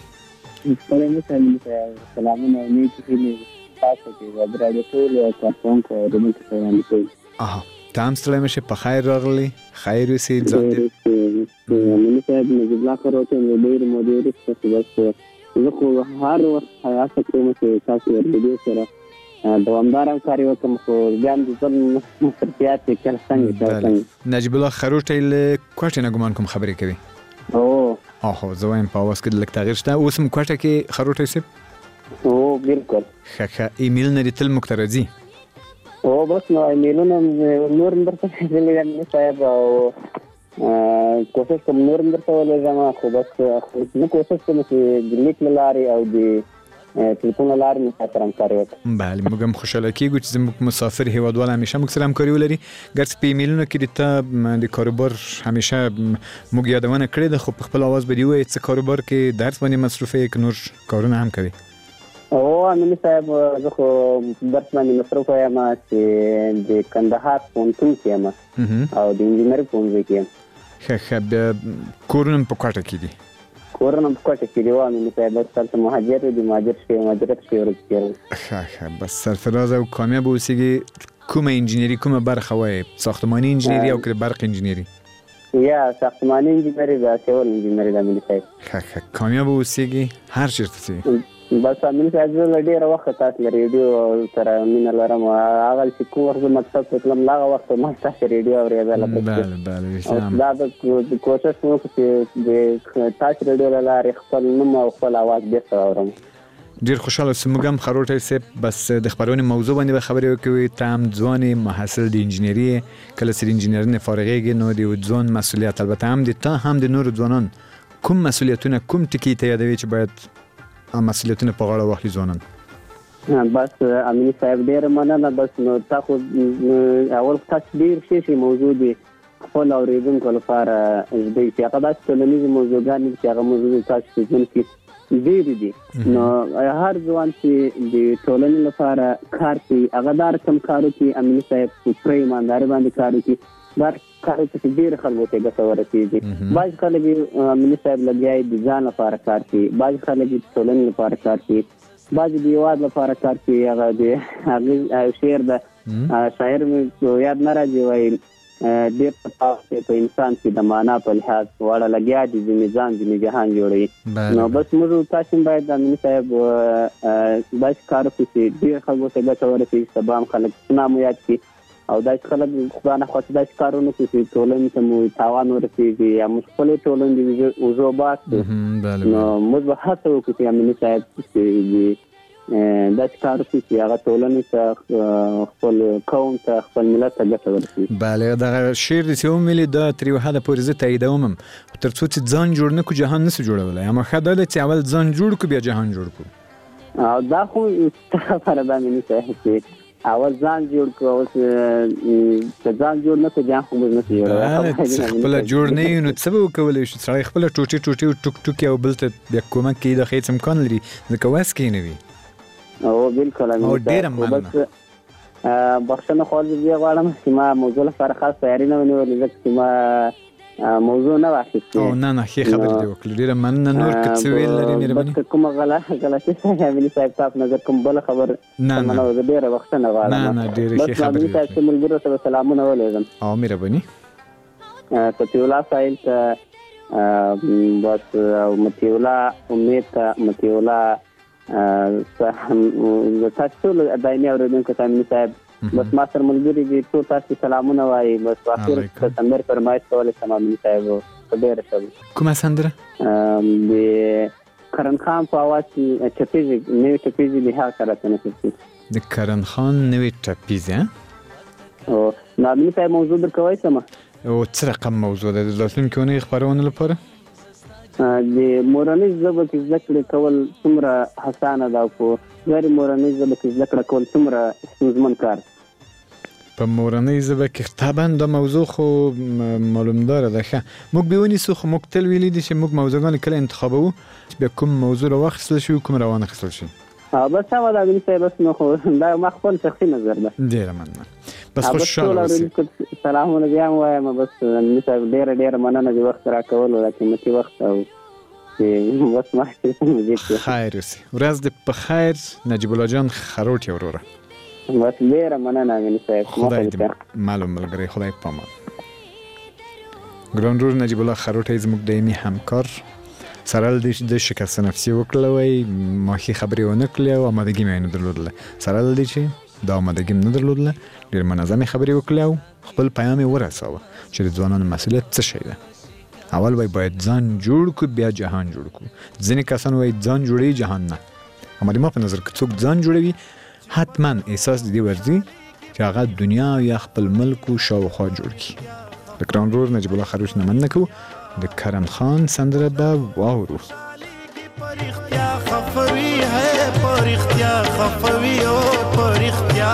[SPEAKER 10] سلامونه امید چې تاسو کې ودرېږئ ټول کارکونکو او دموږ کوي.
[SPEAKER 5] آها ته هم ستړی مه شې په خیر راغلی خیر اوسې ځان دې
[SPEAKER 10] مولوي صاحب نجیب الله کروته مې ډېرې مودې وروسته چې بس زه خو هر وخت هڅه کوم چې تاسو ورډیو سره دوامدار همکاري وکړم خو بیا هم د ځان مصرفیات یې کله څنګه
[SPEAKER 5] نجیب الله خروټی له کوټې نه ګمان کوم خبرې کوي. اوهو زه وایم په اواز کې لږ تغییر شته. اوس هم کوټه کې خروټی صاحب؟
[SPEAKER 10] هو بالکل.
[SPEAKER 5] ښه ایمیلونه دې تل موږ ته راځي؟
[SPEAKER 10] او بس نو ایمیلونه نور هم درته لیږم صاحب او کوشش کوم نور هم درته ولېږم خو بس نه کوشش کوم چې د لیک له لارې او د ټلیفون له لارې مو سره همکاري وکړم.
[SPEAKER 5] بله موږ هم خوشحاله کېږو چې زموږ مسافر هیوادوال همیشه موږ سره همکاري ولري. ګرڅه په ایمیلونو کې د ته د کاروبار همیشه موږ یادونه کړې ده خو په خپل اواز به دې ووایې څه کاروبار کې درس باندې مصروفه یې که نور کارونه هم کوي؟
[SPEAKER 10] او امین صاحب زه خو درس باندې مصروف یم چې د کندهار پوهنتون کې یم او د انجینري پوهنځي کې یم.
[SPEAKER 5] ښه بیا کورونه په کوټه کې دي؟
[SPEAKER 10] کورونه په کوټه کې دي او امین صاحب بس هلته مهاجر دي مهاجرت شوی ورځ.
[SPEAKER 5] ښه بس سرفراز او کامیاب اوسېږي. کومه انجینري کومه برخه وایي؟ ساختماني انجینري او که برق انجینري؟
[SPEAKER 10] یا ساختماني انجینري ده سیول انجینري ده امین صاحب.
[SPEAKER 5] ښه کامیاب اوسېږي هر چېرته ځي.
[SPEAKER 10] بس امین صاحب زه له ډېره وخته تاسو له ریډیو سره مینه لرم هغه چې کوم وخت زه مکتب ته تلم هغه وخت ما ستاسو ریډیو اورېدله. دا د کوشش کوم چې د تاسو ریډیو له لارې خپل نوم او خپل اواز بېرته واورم.
[SPEAKER 5] ډیر خوشاله سمګم خروټي سپ بس د خبرونې موضوع باندې به خبرې وکوي تام ځواني محصل د انجینری کله سر انجینرینه فارغېږي نو د ځوان مسولیت البته هم د تا هم د نور ځوانان کوم مسولیتونه کوم ټکی ته یادوي چې باید مسولیتونه په غاړه واخلي ځوانان
[SPEAKER 10] بس امین صاحب ډیر مننه بس نو تاسو اول تاسو ډیر شي موضوع دی خپل اوریدونکو لپاره دې چې هغه د ټولنیز موضوعګان چې هغه موضوع تاسو کې ډیر دي نو هر ځوان چې د ټولنې لپاره کار کوي هغه دار کم کارو کې امین صاحب په ایمانداري باندې کارو کې دا کار چې ډیر خلکو ته ګټه ورسېږي بعض خلک امین صاحب لګیاي د ځان لپاره کار کوي بعض خلک د ټولنې لپاره کار کوي بعض د یواد لپاره کار کوي هغه د شعر د شاعر مې یاد نه راځي وایي ډېر په انسان کې د معنا په لحاظ واړه لګیا دي د میزان د جهان جوړوي نو بس موږ تاسو باید د امین صاحب بس کار کوي ډېر خلکو ته ګټه ورسېږي سبا هم خلک نام یاد کړي او دا خلک خدای نه خو دا کارونه کوي ټولنې ته مو تاوان ورسېږي یا خپل ټولنې د وجوبات نو موږ به هڅه وکړو چې امین صاحب دا کار کوي چې هغه ټولنې ته خپل قوم ته خپل ملت ته ګټه ورسوي
[SPEAKER 5] بله دا شعر چې وملي دا تر یو حده پورې زه تاییدوم تر څو چې ځان جوړ نه کو جهان نشي جوړولی اما ښه دا چې اول ځان جوړ کو بیا جهان جوړ کو
[SPEAKER 10] دا خو خبره ده امین صاحب چې اول ځان جوړ کو اوس ځان جوړ نه کو جهان خو نه جوړوي
[SPEAKER 5] خپل جوړ نه نو څه به وکولای شي سړی خپل ټوټي ټوټي او ټوک ټوک او بل ته بیا کومه کې د هیڅ امکان لري ځکه واس کې نه وي
[SPEAKER 10] او بالکل
[SPEAKER 5] او ډیر مننه
[SPEAKER 10] بخښنه خو دې غواړم چې ما موضوع لپاره خاص تیاری نه ونیولې ځکه چې ما موضوع نه واخیستې
[SPEAKER 5] او نه ښه خبر دی وکړه ډیر مننه نور که څه ویل لري مهرباني
[SPEAKER 10] بس کومه غلطي امین صاحب تاسو نظر کوم بل خبر
[SPEAKER 5] نه
[SPEAKER 10] ډیر بخښنه غواړم
[SPEAKER 5] نه ډیر ښه خبر دی
[SPEAKER 10] تاسو ملګرو ته سلامونه ولېږم
[SPEAKER 5] او مهرباني
[SPEAKER 10] کتیولا سایل ته بس متیولا امید ته متیولا تاسو دایمي اوریدونکو ته امین صاحب بس ما سره ملګري دي ټول تاسو سلامونه وایي بس اخر سندر فرمایش کولای سم امین صاحب په ډېر ښه
[SPEAKER 5] کومه سندره
[SPEAKER 10] د کرن خان په اواز کې چپیزي نوې چپیزي له هغه سره تنفسي
[SPEAKER 5] د کرن خان نوې چپیزي
[SPEAKER 10] او امین صاحب موضوع درکوي سم
[SPEAKER 5] او څه رقم موضوع ده د راتلونکي خبرونه لپاره
[SPEAKER 10] د مورنۍ ژبه کې زده کړې کول څومره حسانه ده او په غیر مورنۍ ژبه کې زده کړه کول څومره ستونزمن کار
[SPEAKER 5] په مورنۍ ژبه کې طبعا دا موضوع خو معلوم داره ده ښه موږ به ونیسو خو موږ تل ویلي دي چې موږ موضوعګان کله انتخابوو بیا کوم موضوع راواخیستل شي کوم روانه اخیستل شي
[SPEAKER 10] بس سمه ده امین صاحب بس نو خو دا ما خپل شخصي نظر ده
[SPEAKER 5] ډېره مننه بس خوشحاله اوسئ
[SPEAKER 10] سلامونه بیا هم وایم بس امین صاحب ډېره مننه د وخت راکولو د قیمتي وخت او بس ما
[SPEAKER 5] خیر اوسئ ورځ دې په خیر نجیب الله جان خروټي وروره
[SPEAKER 10] بس ډېره مننه امین صاحب
[SPEAKER 5] خدای دې معلوم ملګری خدای پامان ګران رور نجیب الله خروټي زموږ دایمي همکار سره د شکست نفسي وکړله وای ماخي خبرې ونه کړلې او آمادګي مې نه درلودله سره د چې دا آمادګي نه درلودله ډېر منظمې خبرې وکړلې او خپل پیام یې ورساوه چې د ځوانانو مسؤلیت څه شی ده اول باید ځان جوړ کو بیا جهان جوړ کو ځینې کسان وایي ځان جوړوي جهان نه اما د ما په نظر کې څوک ځان جوړوي حتما احساس د دې ورځي چې هغه دنیا یا خپل ملک او شاوخوا جوړ کړي د ګران رور نجیب الله خروش نه مننه کوو د کرن خان سندره به واورو
[SPEAKER 6] پرختیا خفوی ہے پرختیا خفوی او پرختیا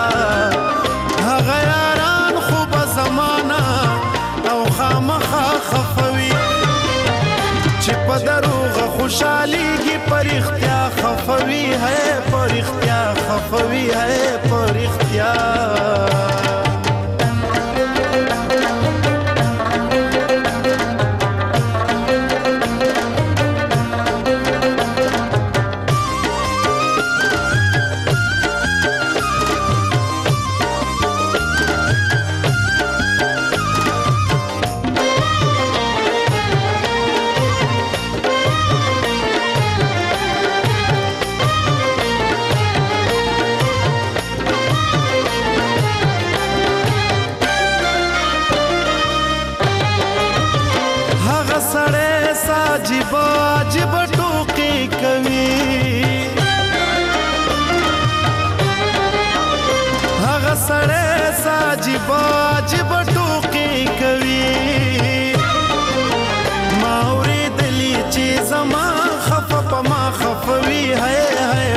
[SPEAKER 6] هغه یاران خوب زمانہ او خامخا خفوی چې په دروغ خوشاليږي پرختیا خفوی ہے پرختیا خفوی ہے پرختیا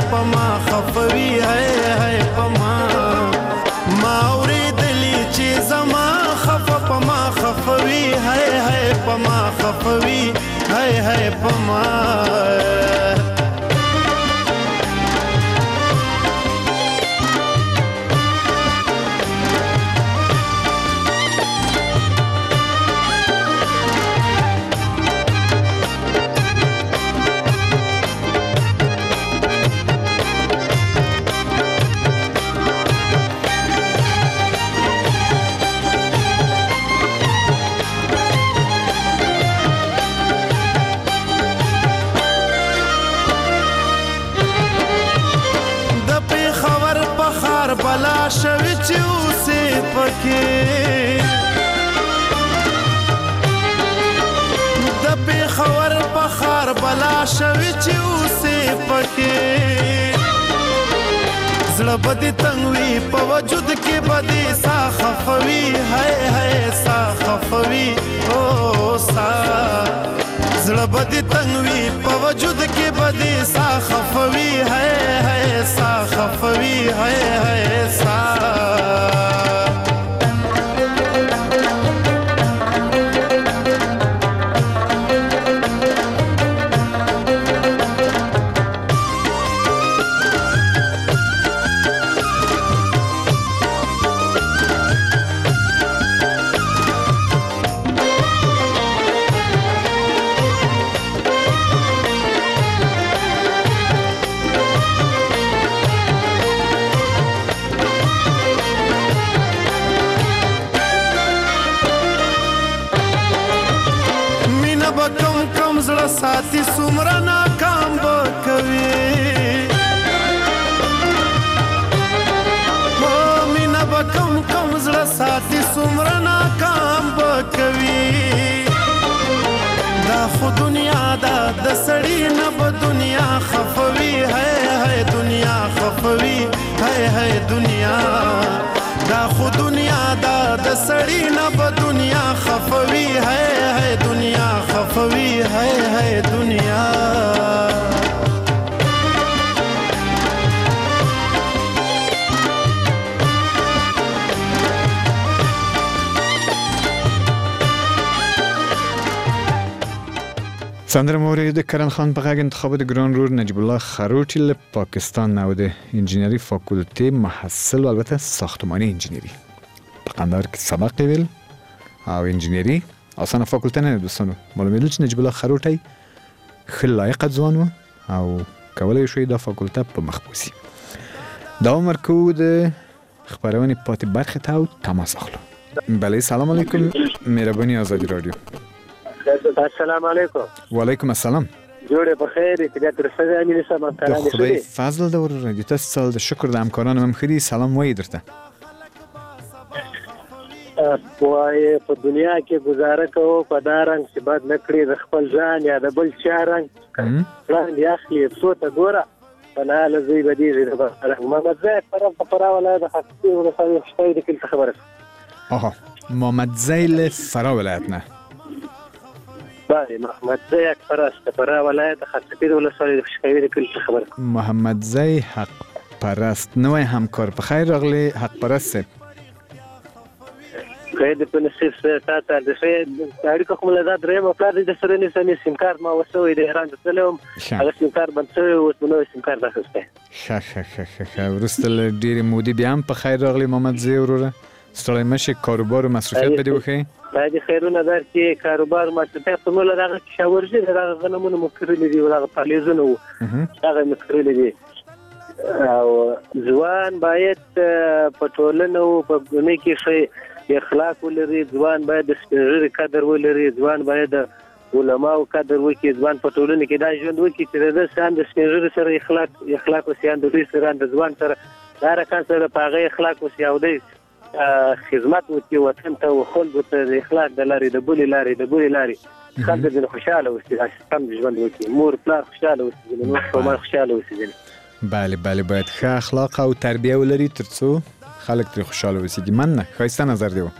[SPEAKER 11] پما خفوي هاي هاي پما ما اوریدلی چې زما خف پما خفوي هاي هاي پما خفوي هاي هاي پما بلا شوی چې اوسې پکې د پېښور په ښار بلا شوی چې اوسې پکې زړه به دې تنګ وي په وجود کې به دې ساه خفوي هی هی ساه خفوي او ساه زړه به دې تنګ وي په وجود کې به دې ساه خفوي هی هی ساه خفوي هی هی ساه ساتي څومره ناکام به کوي مینه به کم زړه ساتي څومره ناکام به کوي دا خو دنیا ده د سړي نه به دنیا خفوي هی هی دنیا خفوي هی هی دنیا دا خو دنیا ده د سړي نه به دنیا خفوي هی هی دنیا خفوي هی هی دنیا
[SPEAKER 5] سندره مورد کرن خان په غږ انتخابات ګران رور نجیب الله خروټی له پاکستان نه د انجینری فاکولته محصل و البته ساختمانی انجینری په قندهار کې سبق ویل او انجینری اسانه فاکولته نه دوستانو معلومه چې نجیب الله خروټی خلایق ځوان او کولای شي د فاکولته په مخبوسي دا عمر کو د خبرونه پاتې برخه ته تماس اخلو. بله سلام علیکم مهربانی آزادی رادیو.
[SPEAKER 12] السلام علیکم.
[SPEAKER 5] و علیکم السلام.
[SPEAKER 12] جوړه په خیر اطلاعات رسوي امیر صاحب همکاران دي.
[SPEAKER 5] خدای فضل دور رادیو تاسو د شکر د همکارانو مخدي سلام وایي درته.
[SPEAKER 12] وای په دنیا کې گزاره کوو په دارنګ چې بد نکړي د خپل ځان یا د بل چا رنګ پلان دی اخلي څو ته ګوره فنا لزی بدی د بارنګ محمد زید فرا ولایت د خاصي ولسوالۍ شتای د کله خبره.
[SPEAKER 5] آها محمد زید فرا ولایت نه.
[SPEAKER 12] بله محمد زید فرا ولایت د خاصي ولسوالۍ شتای د کله خبره.
[SPEAKER 5] محمد زید حق پرست نوې همکار په خیر راغلی حق پرست.
[SPEAKER 12] خیر په نصیب سره تا د خیر اړیکه کوم له درې مفلاد د سره نه سمې سیم کارت ما وسوي د ایران ته تلم هغه سیم کارت باندې اوس نو سیم کارت اخیسته.
[SPEAKER 5] ښه ورسته ډېر مودي بیا هم په خیر راغلی محمد زی وروره ستړی مشه کاروبار او مصرفیت بده وخی
[SPEAKER 12] باید خیرونه در کې کاروبار مصرفیت په مولا دغه شاورځي دغه غنمونه مکرلې دي دغه پالیزونه دغه مکرلې دي او ځوان باید په ټولنه او په ګونه کې شي اخلاق ولري ځوان باید د سپېږري قدر ولري ځوان باید علماء قدر وکړي ځوان په ټولنه کې دا ژوند وکړي چې د سان د سپېږري سره اخلاق او سیان د دوی سره د ځوان سره دا رکان سره پاغه اخلاق او سیاو دی خدمت وکړي وطن ته او خلکو ته د اخلاق د لارې د بولې لارې خلک د خوشاله اوسي سم ژوند وکړي مور پلار خوشاله اوسي نو ټول خوشاله اوسي.
[SPEAKER 5] بله باید ښه اخلاق او تربیه ولري ترڅو خلک تر خوشاله وسیږي. من نه ښایسته نظر دی.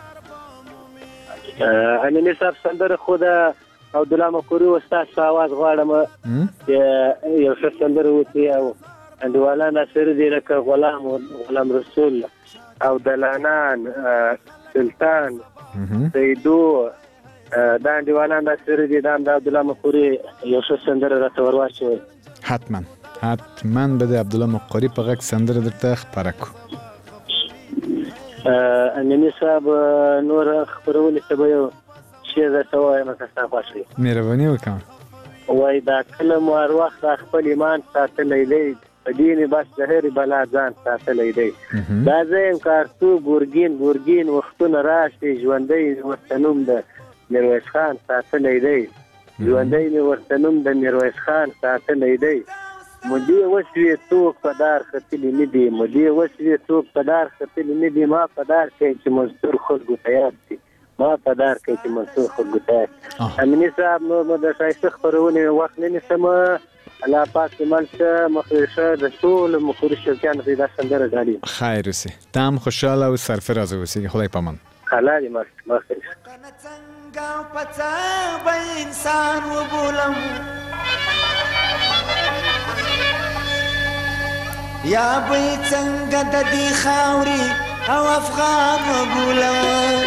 [SPEAKER 12] امین صاحب سندره خو د عبدالله مکوري استاد په اواز غواړم یو ښه سندره وکړي او انډیوالان ناصر دي لکه غلام رسول او دلانان سلطان سیدو دا انډیوالان ناصر دي دا د عبدالله مقری یو څه سندره راته ورواچوي.
[SPEAKER 5] حتما به د عبدالله مقری په غږ سندره درته خپره کړو.
[SPEAKER 12] امینی صاحب نور خبرونه ته به یو شی درته وایم که تاسو خوښ یې.
[SPEAKER 5] مهرباني وکړه.
[SPEAKER 12] وای دا کله مو هر وخت خپل ایمان ساتلی دی په دې نه بس د هرې بلا ځان ساتلی دی. دا زه یم کارتو ګورګین وختونه راشي ژوندی ورته نوم د میرویس خان ساتلی دی. ژوندی مې ورته نوم د میرویس خان ساتلی دی. مودې وسوې څوک په دار ختلي نه دي ما په دار کوي چې مزدور خلکو ته یاد دي امیني صاحب نور د ښایسته خپرونې وخت نه نیسم. الله پاک دې مل شه مخریشه د ټولو مخوري شوقیانو ته دا سندره ډالي
[SPEAKER 5] خیر اوسې ته هم خوشحاله او سرفراز اوسې. خدای پامان.
[SPEAKER 12] الله دې مخریش
[SPEAKER 6] پڅا به انسان وبولم یا به څنګه د دې خاوري او افغان وبولم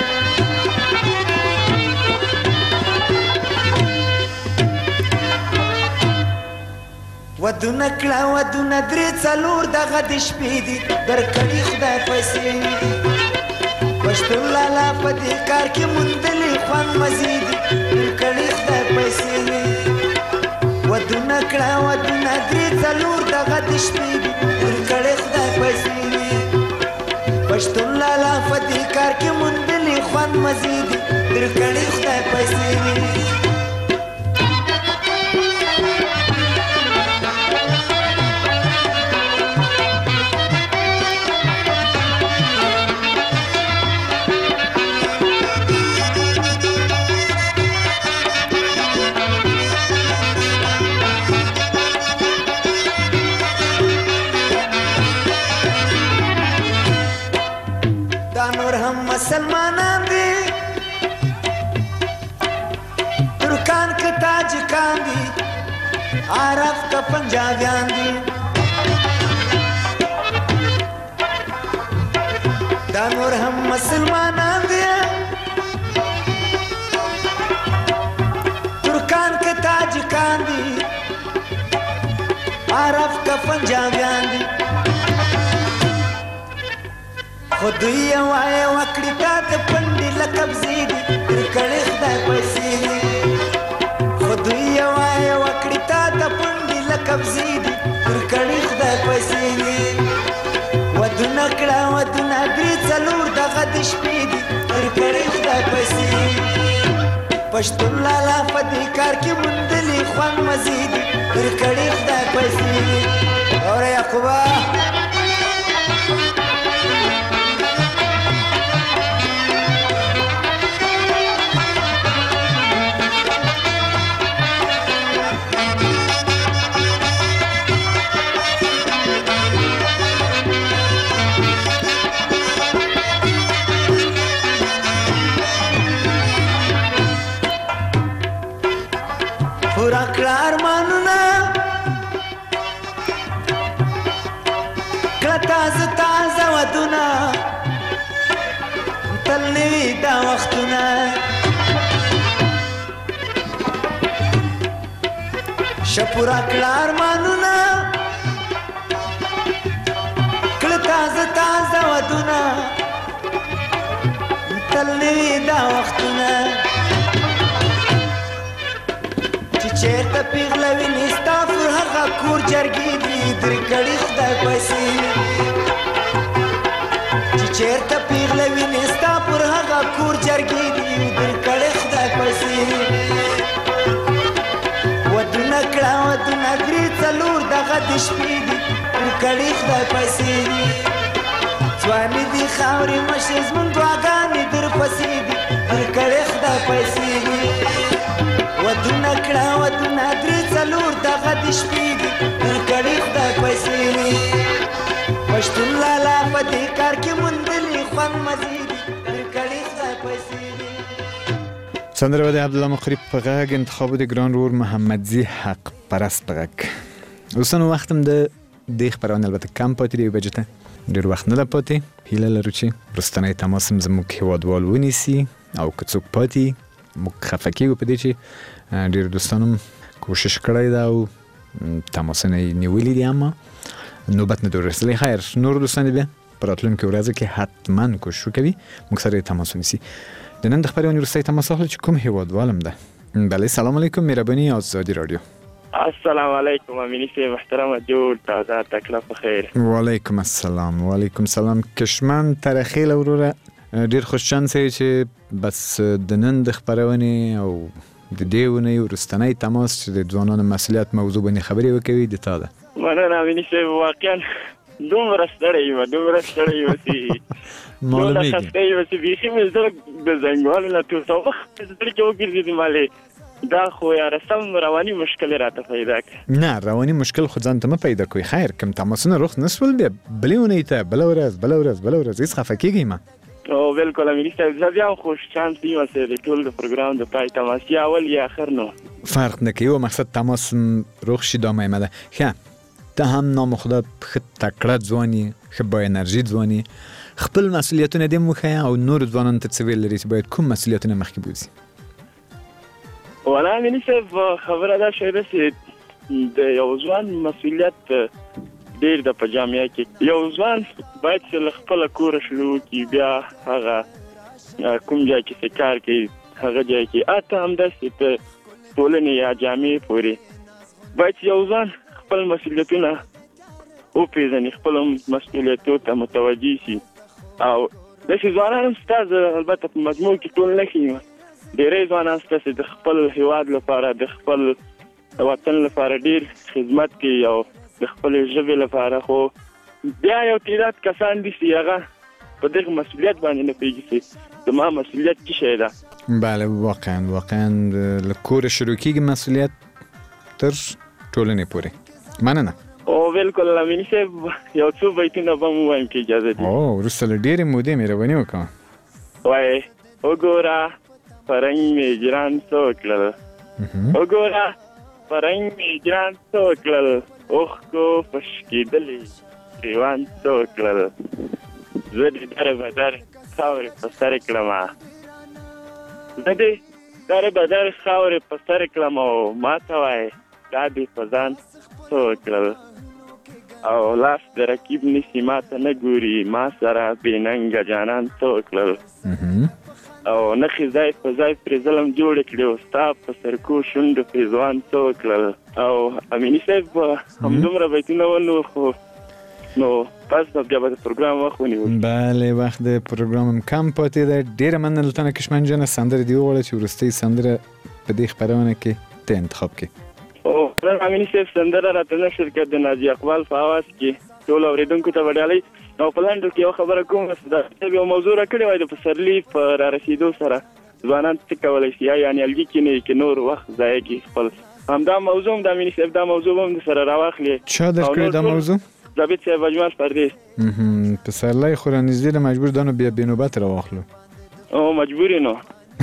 [SPEAKER 6] ودونه کړه ودونه درې څلور دغه د شپې دي درکړي خدای پیسې پښتون لالا په دې کار کې موندلې خوند مزید درکړي خدای پیسې ودونه کړه ودونه درې څلور دغه د شپې دي درکړي خدای پیسې پښتون لالا په دې کار کې موندلې خوند مزید درکړي خدای پیسې مسلمانان دي ترکان که تاجکان دي عرب که پنجابیان دي دا نور هم مسلمانان دي ترکان که تاجکان دي عرب که پنجابیان دي خدای وای وکړی تا ته پندې لقب زیدي درکړې خدای پیسې خدای وای وکړی تا ته پندې لقب زیدي درکړې خدای پیسې ودونه کړه ودونه درې څلور دغه د شپې دي درکړې خدای پیسې پښتون لالا په دې کار کې موندلې خوند مزیدي درکړې خدای پیسې اور یعقوبا پورا کړه ارمانونه کړه تازه تازه ودونه تل نوي دا وختونه شپورا کړه ارمانونه کړه تازه تازه ودونه تل نوي دا وختونه چیرته پیغلوي نستا پر هغه کور جرګې دي درکړي خدای پیسې چې چیرته پیغلوي نستا پر هغه کور جرګې دي درکړي خدای پیسې ودونه کړه ودونه درې څلور دغه د شپې دي درکړي خدای پیسې ځواني دي خاورې مشې زمونږ دعاګانې درپسې دي درکړي خدای پیسې ودونه کړه ودونه درې څلور دغه د شپې دي درکړي خدای پیسې پښتون لالا په دې کار کې موندلې خوند مزید درکړي خدای پیسې
[SPEAKER 5] سندره به د عبدالله مقری په غږ انتخاب د ګران رور محمدزی حق پرست په غږ اوسنو وختم د د خبرونه البته کم پاتې دی بجې ته ډیر وخت نه ده پاتې هیله لرو چې وروستنی تماس هم زموږ هیوادوال ونیسي او که څوک پاتې موږ خفه کېږو په دې چې ډېر دوستانو کوشش کړی ده او تماسونه یې نیولي دي اما نوبت نه دی ورسېدلی. خیر نور دوستان بیا په راتلونکو ورځو کې حتما کوشش وکوي موږ سره یې تماس ونیسي. د نن د خبرونې وروستی تماس اخلو چې کوم هیوادوال هم ده. بله سلام علیکم مهرباني آزادی رادیو.
[SPEAKER 13] السلام علیکم امینی صاحب محترم جوړ تازه تکلیف بخیر.
[SPEAKER 5] وعلیکم السلام وعلیکم السلام. کشمن ترخیل وروره ډیر خوش شانسه چې بس د نن د خبرونې او د دې ونې وروستنی تماس چې د ځوانانو مسؤلیت موضوع باندې خبرې وکوي د تا ده.
[SPEAKER 13] مننه امینی صاحب واقعا دومره ستړی یم چې معلومه خسته یم چې بیخي مې زړه د زنګوالو نه ټول وخت زړه کې وګرځېدم مالې دا خو یاره سم رواني مشکل راته پیدا کړ.
[SPEAKER 5] نه رواني مشکل خو ځان ته مه پیدا کوئ. خیر کوم تماسونه رخ نسول بیا بلې اونۍ ته بله ورځ هېڅ خفه کېږئ مه.
[SPEAKER 13] او بالکل امیني صاحب زه بیا هم خوش چانس یم چې د ټول د پروګرام د پای تماس یا اول یا آخر نو
[SPEAKER 5] فرق نه کوي. مقصد تماس رخ شي دا مهمه ده. ښه ته هم نامخدا ښه تکړه ځوان یې ښه با انرژي ځوان یې خپل مسؤلیتونه دې هم وښیه او نورو ځوانانو ته څه ویل لري چې باید کوم مسؤلیتونه مخکې بوځي.
[SPEAKER 13] والا امیني صاحب خبره دا شوې ده چې د یو ځوان مسؤلیت ډېر د په جامعه کې یو ځوان باید چې له خپله کوره شروع کړي بیا هغه کوم ځای کې چې کار کوي هغه ځای کې حتی همداسې د ټولنې یا جامعې پورې باید چې یو ځوان خپل مسؤلیتونه وپېژني خپلو مسؤلیتونو ته متوجه شي او داسې ځوانان هم شته زه البته په مجموع کې ټول نه ښیم ډېری ځوانان شته چې د خپل هیواد لپاره د خپل وطن لپاره ډېر خدمت کوي او د خپلې ژبې لپاره خو بیا یو تعداد کسان دي چې هغه په دغه مسؤلیت باندې نه پوهېږي چې زما مسؤلیت څه شی ده.
[SPEAKER 5] بله واقعا له کوره شروع کېږي مسؤلیت تر ټولنې پورې. مننه.
[SPEAKER 13] او بالکل امیني صاحب یو څو بیتونه به مو ووایم که اجازه دي.
[SPEAKER 5] وروسته له ډېرې مودې مهرباني وکړه.
[SPEAKER 13] وایي وګوره فرنګ مې ګران څه کړل وګوره فرنګ مې ګران څه کړل اوښکو پشکېدلې ګریوان څه کړل زه دې در بدر خاورې په سر کړم زه دې در بدر خاورې په سر کړم او ما ته وایې دا دې په ځان څه کړل او لاس د رقیب نیسي ما ته نه ګوري ما سره بې ننګه جانان څه کړل او نښې ځای په ځای پرې ظلم جوړ کړي او ستا په سرکو شونډو پرې ځوان څه کړل او امیني صاحب همدومره بیتونه ونو خو نو پس بیا به د پروګرام وخت ونیول.
[SPEAKER 5] بله وخت د پروګرام هم کم پاتې ده. ډېره مننه له تا نه کشمن جانه. سندره دې وغواړه چې وروستۍ سندره په دې خپرونه کې ته انتخاب کړې.
[SPEAKER 13] او امیني صاحب سندره راته نشر کړ د ناجي اقبال په اواز کې ټول اورېدونکو ته به ډالۍ نو په لنډو کې یو خبره کوم چې یو موضوع راکړې وای د پسرلي په رارسېدو سره ځوانان څه کولی شي یا نیالګي کینې کې نور وخت ضایع کړي خپل همدا موضوع هم د امیني صاحب دا موضوع هم د سره راواخلې.
[SPEAKER 5] چا در کړې دا موضوع؟
[SPEAKER 13] ضابط صاحب اجمل پردیس.
[SPEAKER 5] پسرلی خو رانږدې ده مجبور دا نو بیا بېنوبت راواخلو.
[SPEAKER 13] او مجبور نو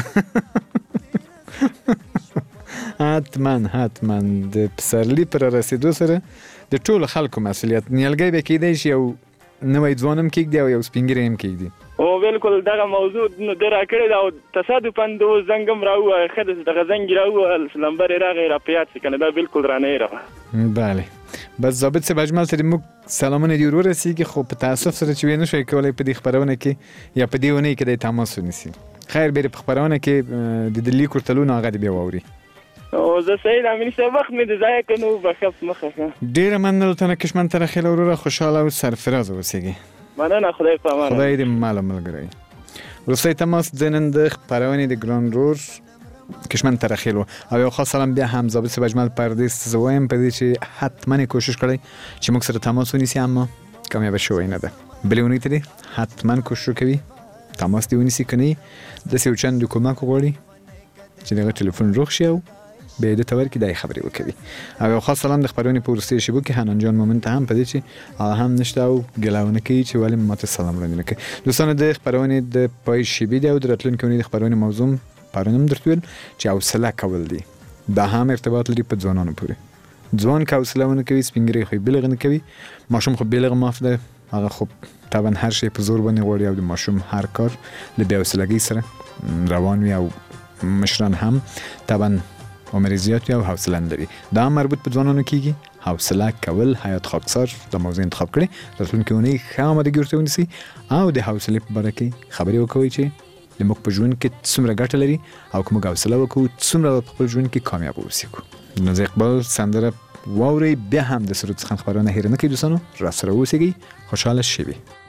[SPEAKER 5] حتما د پسرلي پر رسیدو سره د ټولو خلکو مسؤلیت نیالګی به کېدی شي یو نوی ځوان هم کېږدي او یو سپینګیری هم کېږدي.
[SPEAKER 13] او بالکل دغه موضوع نو د راکړې ده او تصادفا د زنګ هم راووهه ښه ده چې دغه زنګ یې راووهل لمبر یې راغی را په یاد شي که نه دا بالکل رانه یې راوه.
[SPEAKER 5] بله بس ضابط صاحب اجمل ته موږ سلامونه دې ور ورسېږي خو په تاسف سره چې ویې نه شوی کولی په دې خپرونه کې یا په دې اونۍ کې دی تماس ونیسي. خیر بیا په خپرونه کې د دلي کورتلونه هغه دې بیا واوري.
[SPEAKER 13] او زه صحیح د امیني صاحب وخت مې د ضایع که نو بخف مخه ښه.
[SPEAKER 5] ډېره مننه له تا نه کشمن ترخیله وروره خوشحاله او سرفرازه اوسېږي.
[SPEAKER 13] مننه خدای په امان.
[SPEAKER 5] خدای دې ماله ملګری. وروستی تماس د نن د خپرونې د ګران رور کشمن ترخیل او یو خاص سلام بیا هم ضابط صاحب اجمل پردیس زه وایم په دې چې حتما کوشش کړی چې موږ سره تماس ونیسي اما کامیابه شوی نه ده. بلې اونۍ ته دې حتما کوشش کوي تماس دې ونیسي که نه داسې یو چند کومک وغواړي چې دغه ټلیفون روغ شي او به د تور کې دای خبرې وکړي. او یو خاص سلام د خبرونې په ورستي شبو کې حنان جان مومن ته هم پدې چې هم نشته او ګلاونه کوي چې ولی ماته سلام وړاندې کوي. دوستانو د خبرونې د پای شبي دی او د راتلونکي د خبرونې موضوع پرونم درته ویل چې حوصله کول دي دا هم ارتباط لري په ځوانانو پورې. ځوان که حوصله ونه کوي سپینګری خو بلغ نه کوي ماشوم خو بلغ معاف ده هغه خو طبعا هر شی په زور باندې غوړي او د ماشوم هر کار له بې حوصلګۍ سره روان وي او مشران هم طبعا عمر زیات او حوصله لري دا مربوط په ځوانانو کیږي حوصله کول حیات خاکسار د موضوع انتخاب کړي راتلونکي اونۍ ښه آمادګي ورته ونیسي او د حوصلې په باره کې خبرې وکوي چې د موږ په ژوند کې څومره ګټه لري او که موږ حوصله وکړو څومره په خپل ژوند کې کامیاب اوسو. نو زه اقبال سندره واوري بیا هم د سرود څخه خبرونه هیر نه کوي دوستانو را سره اوسئ خوشاله شئ.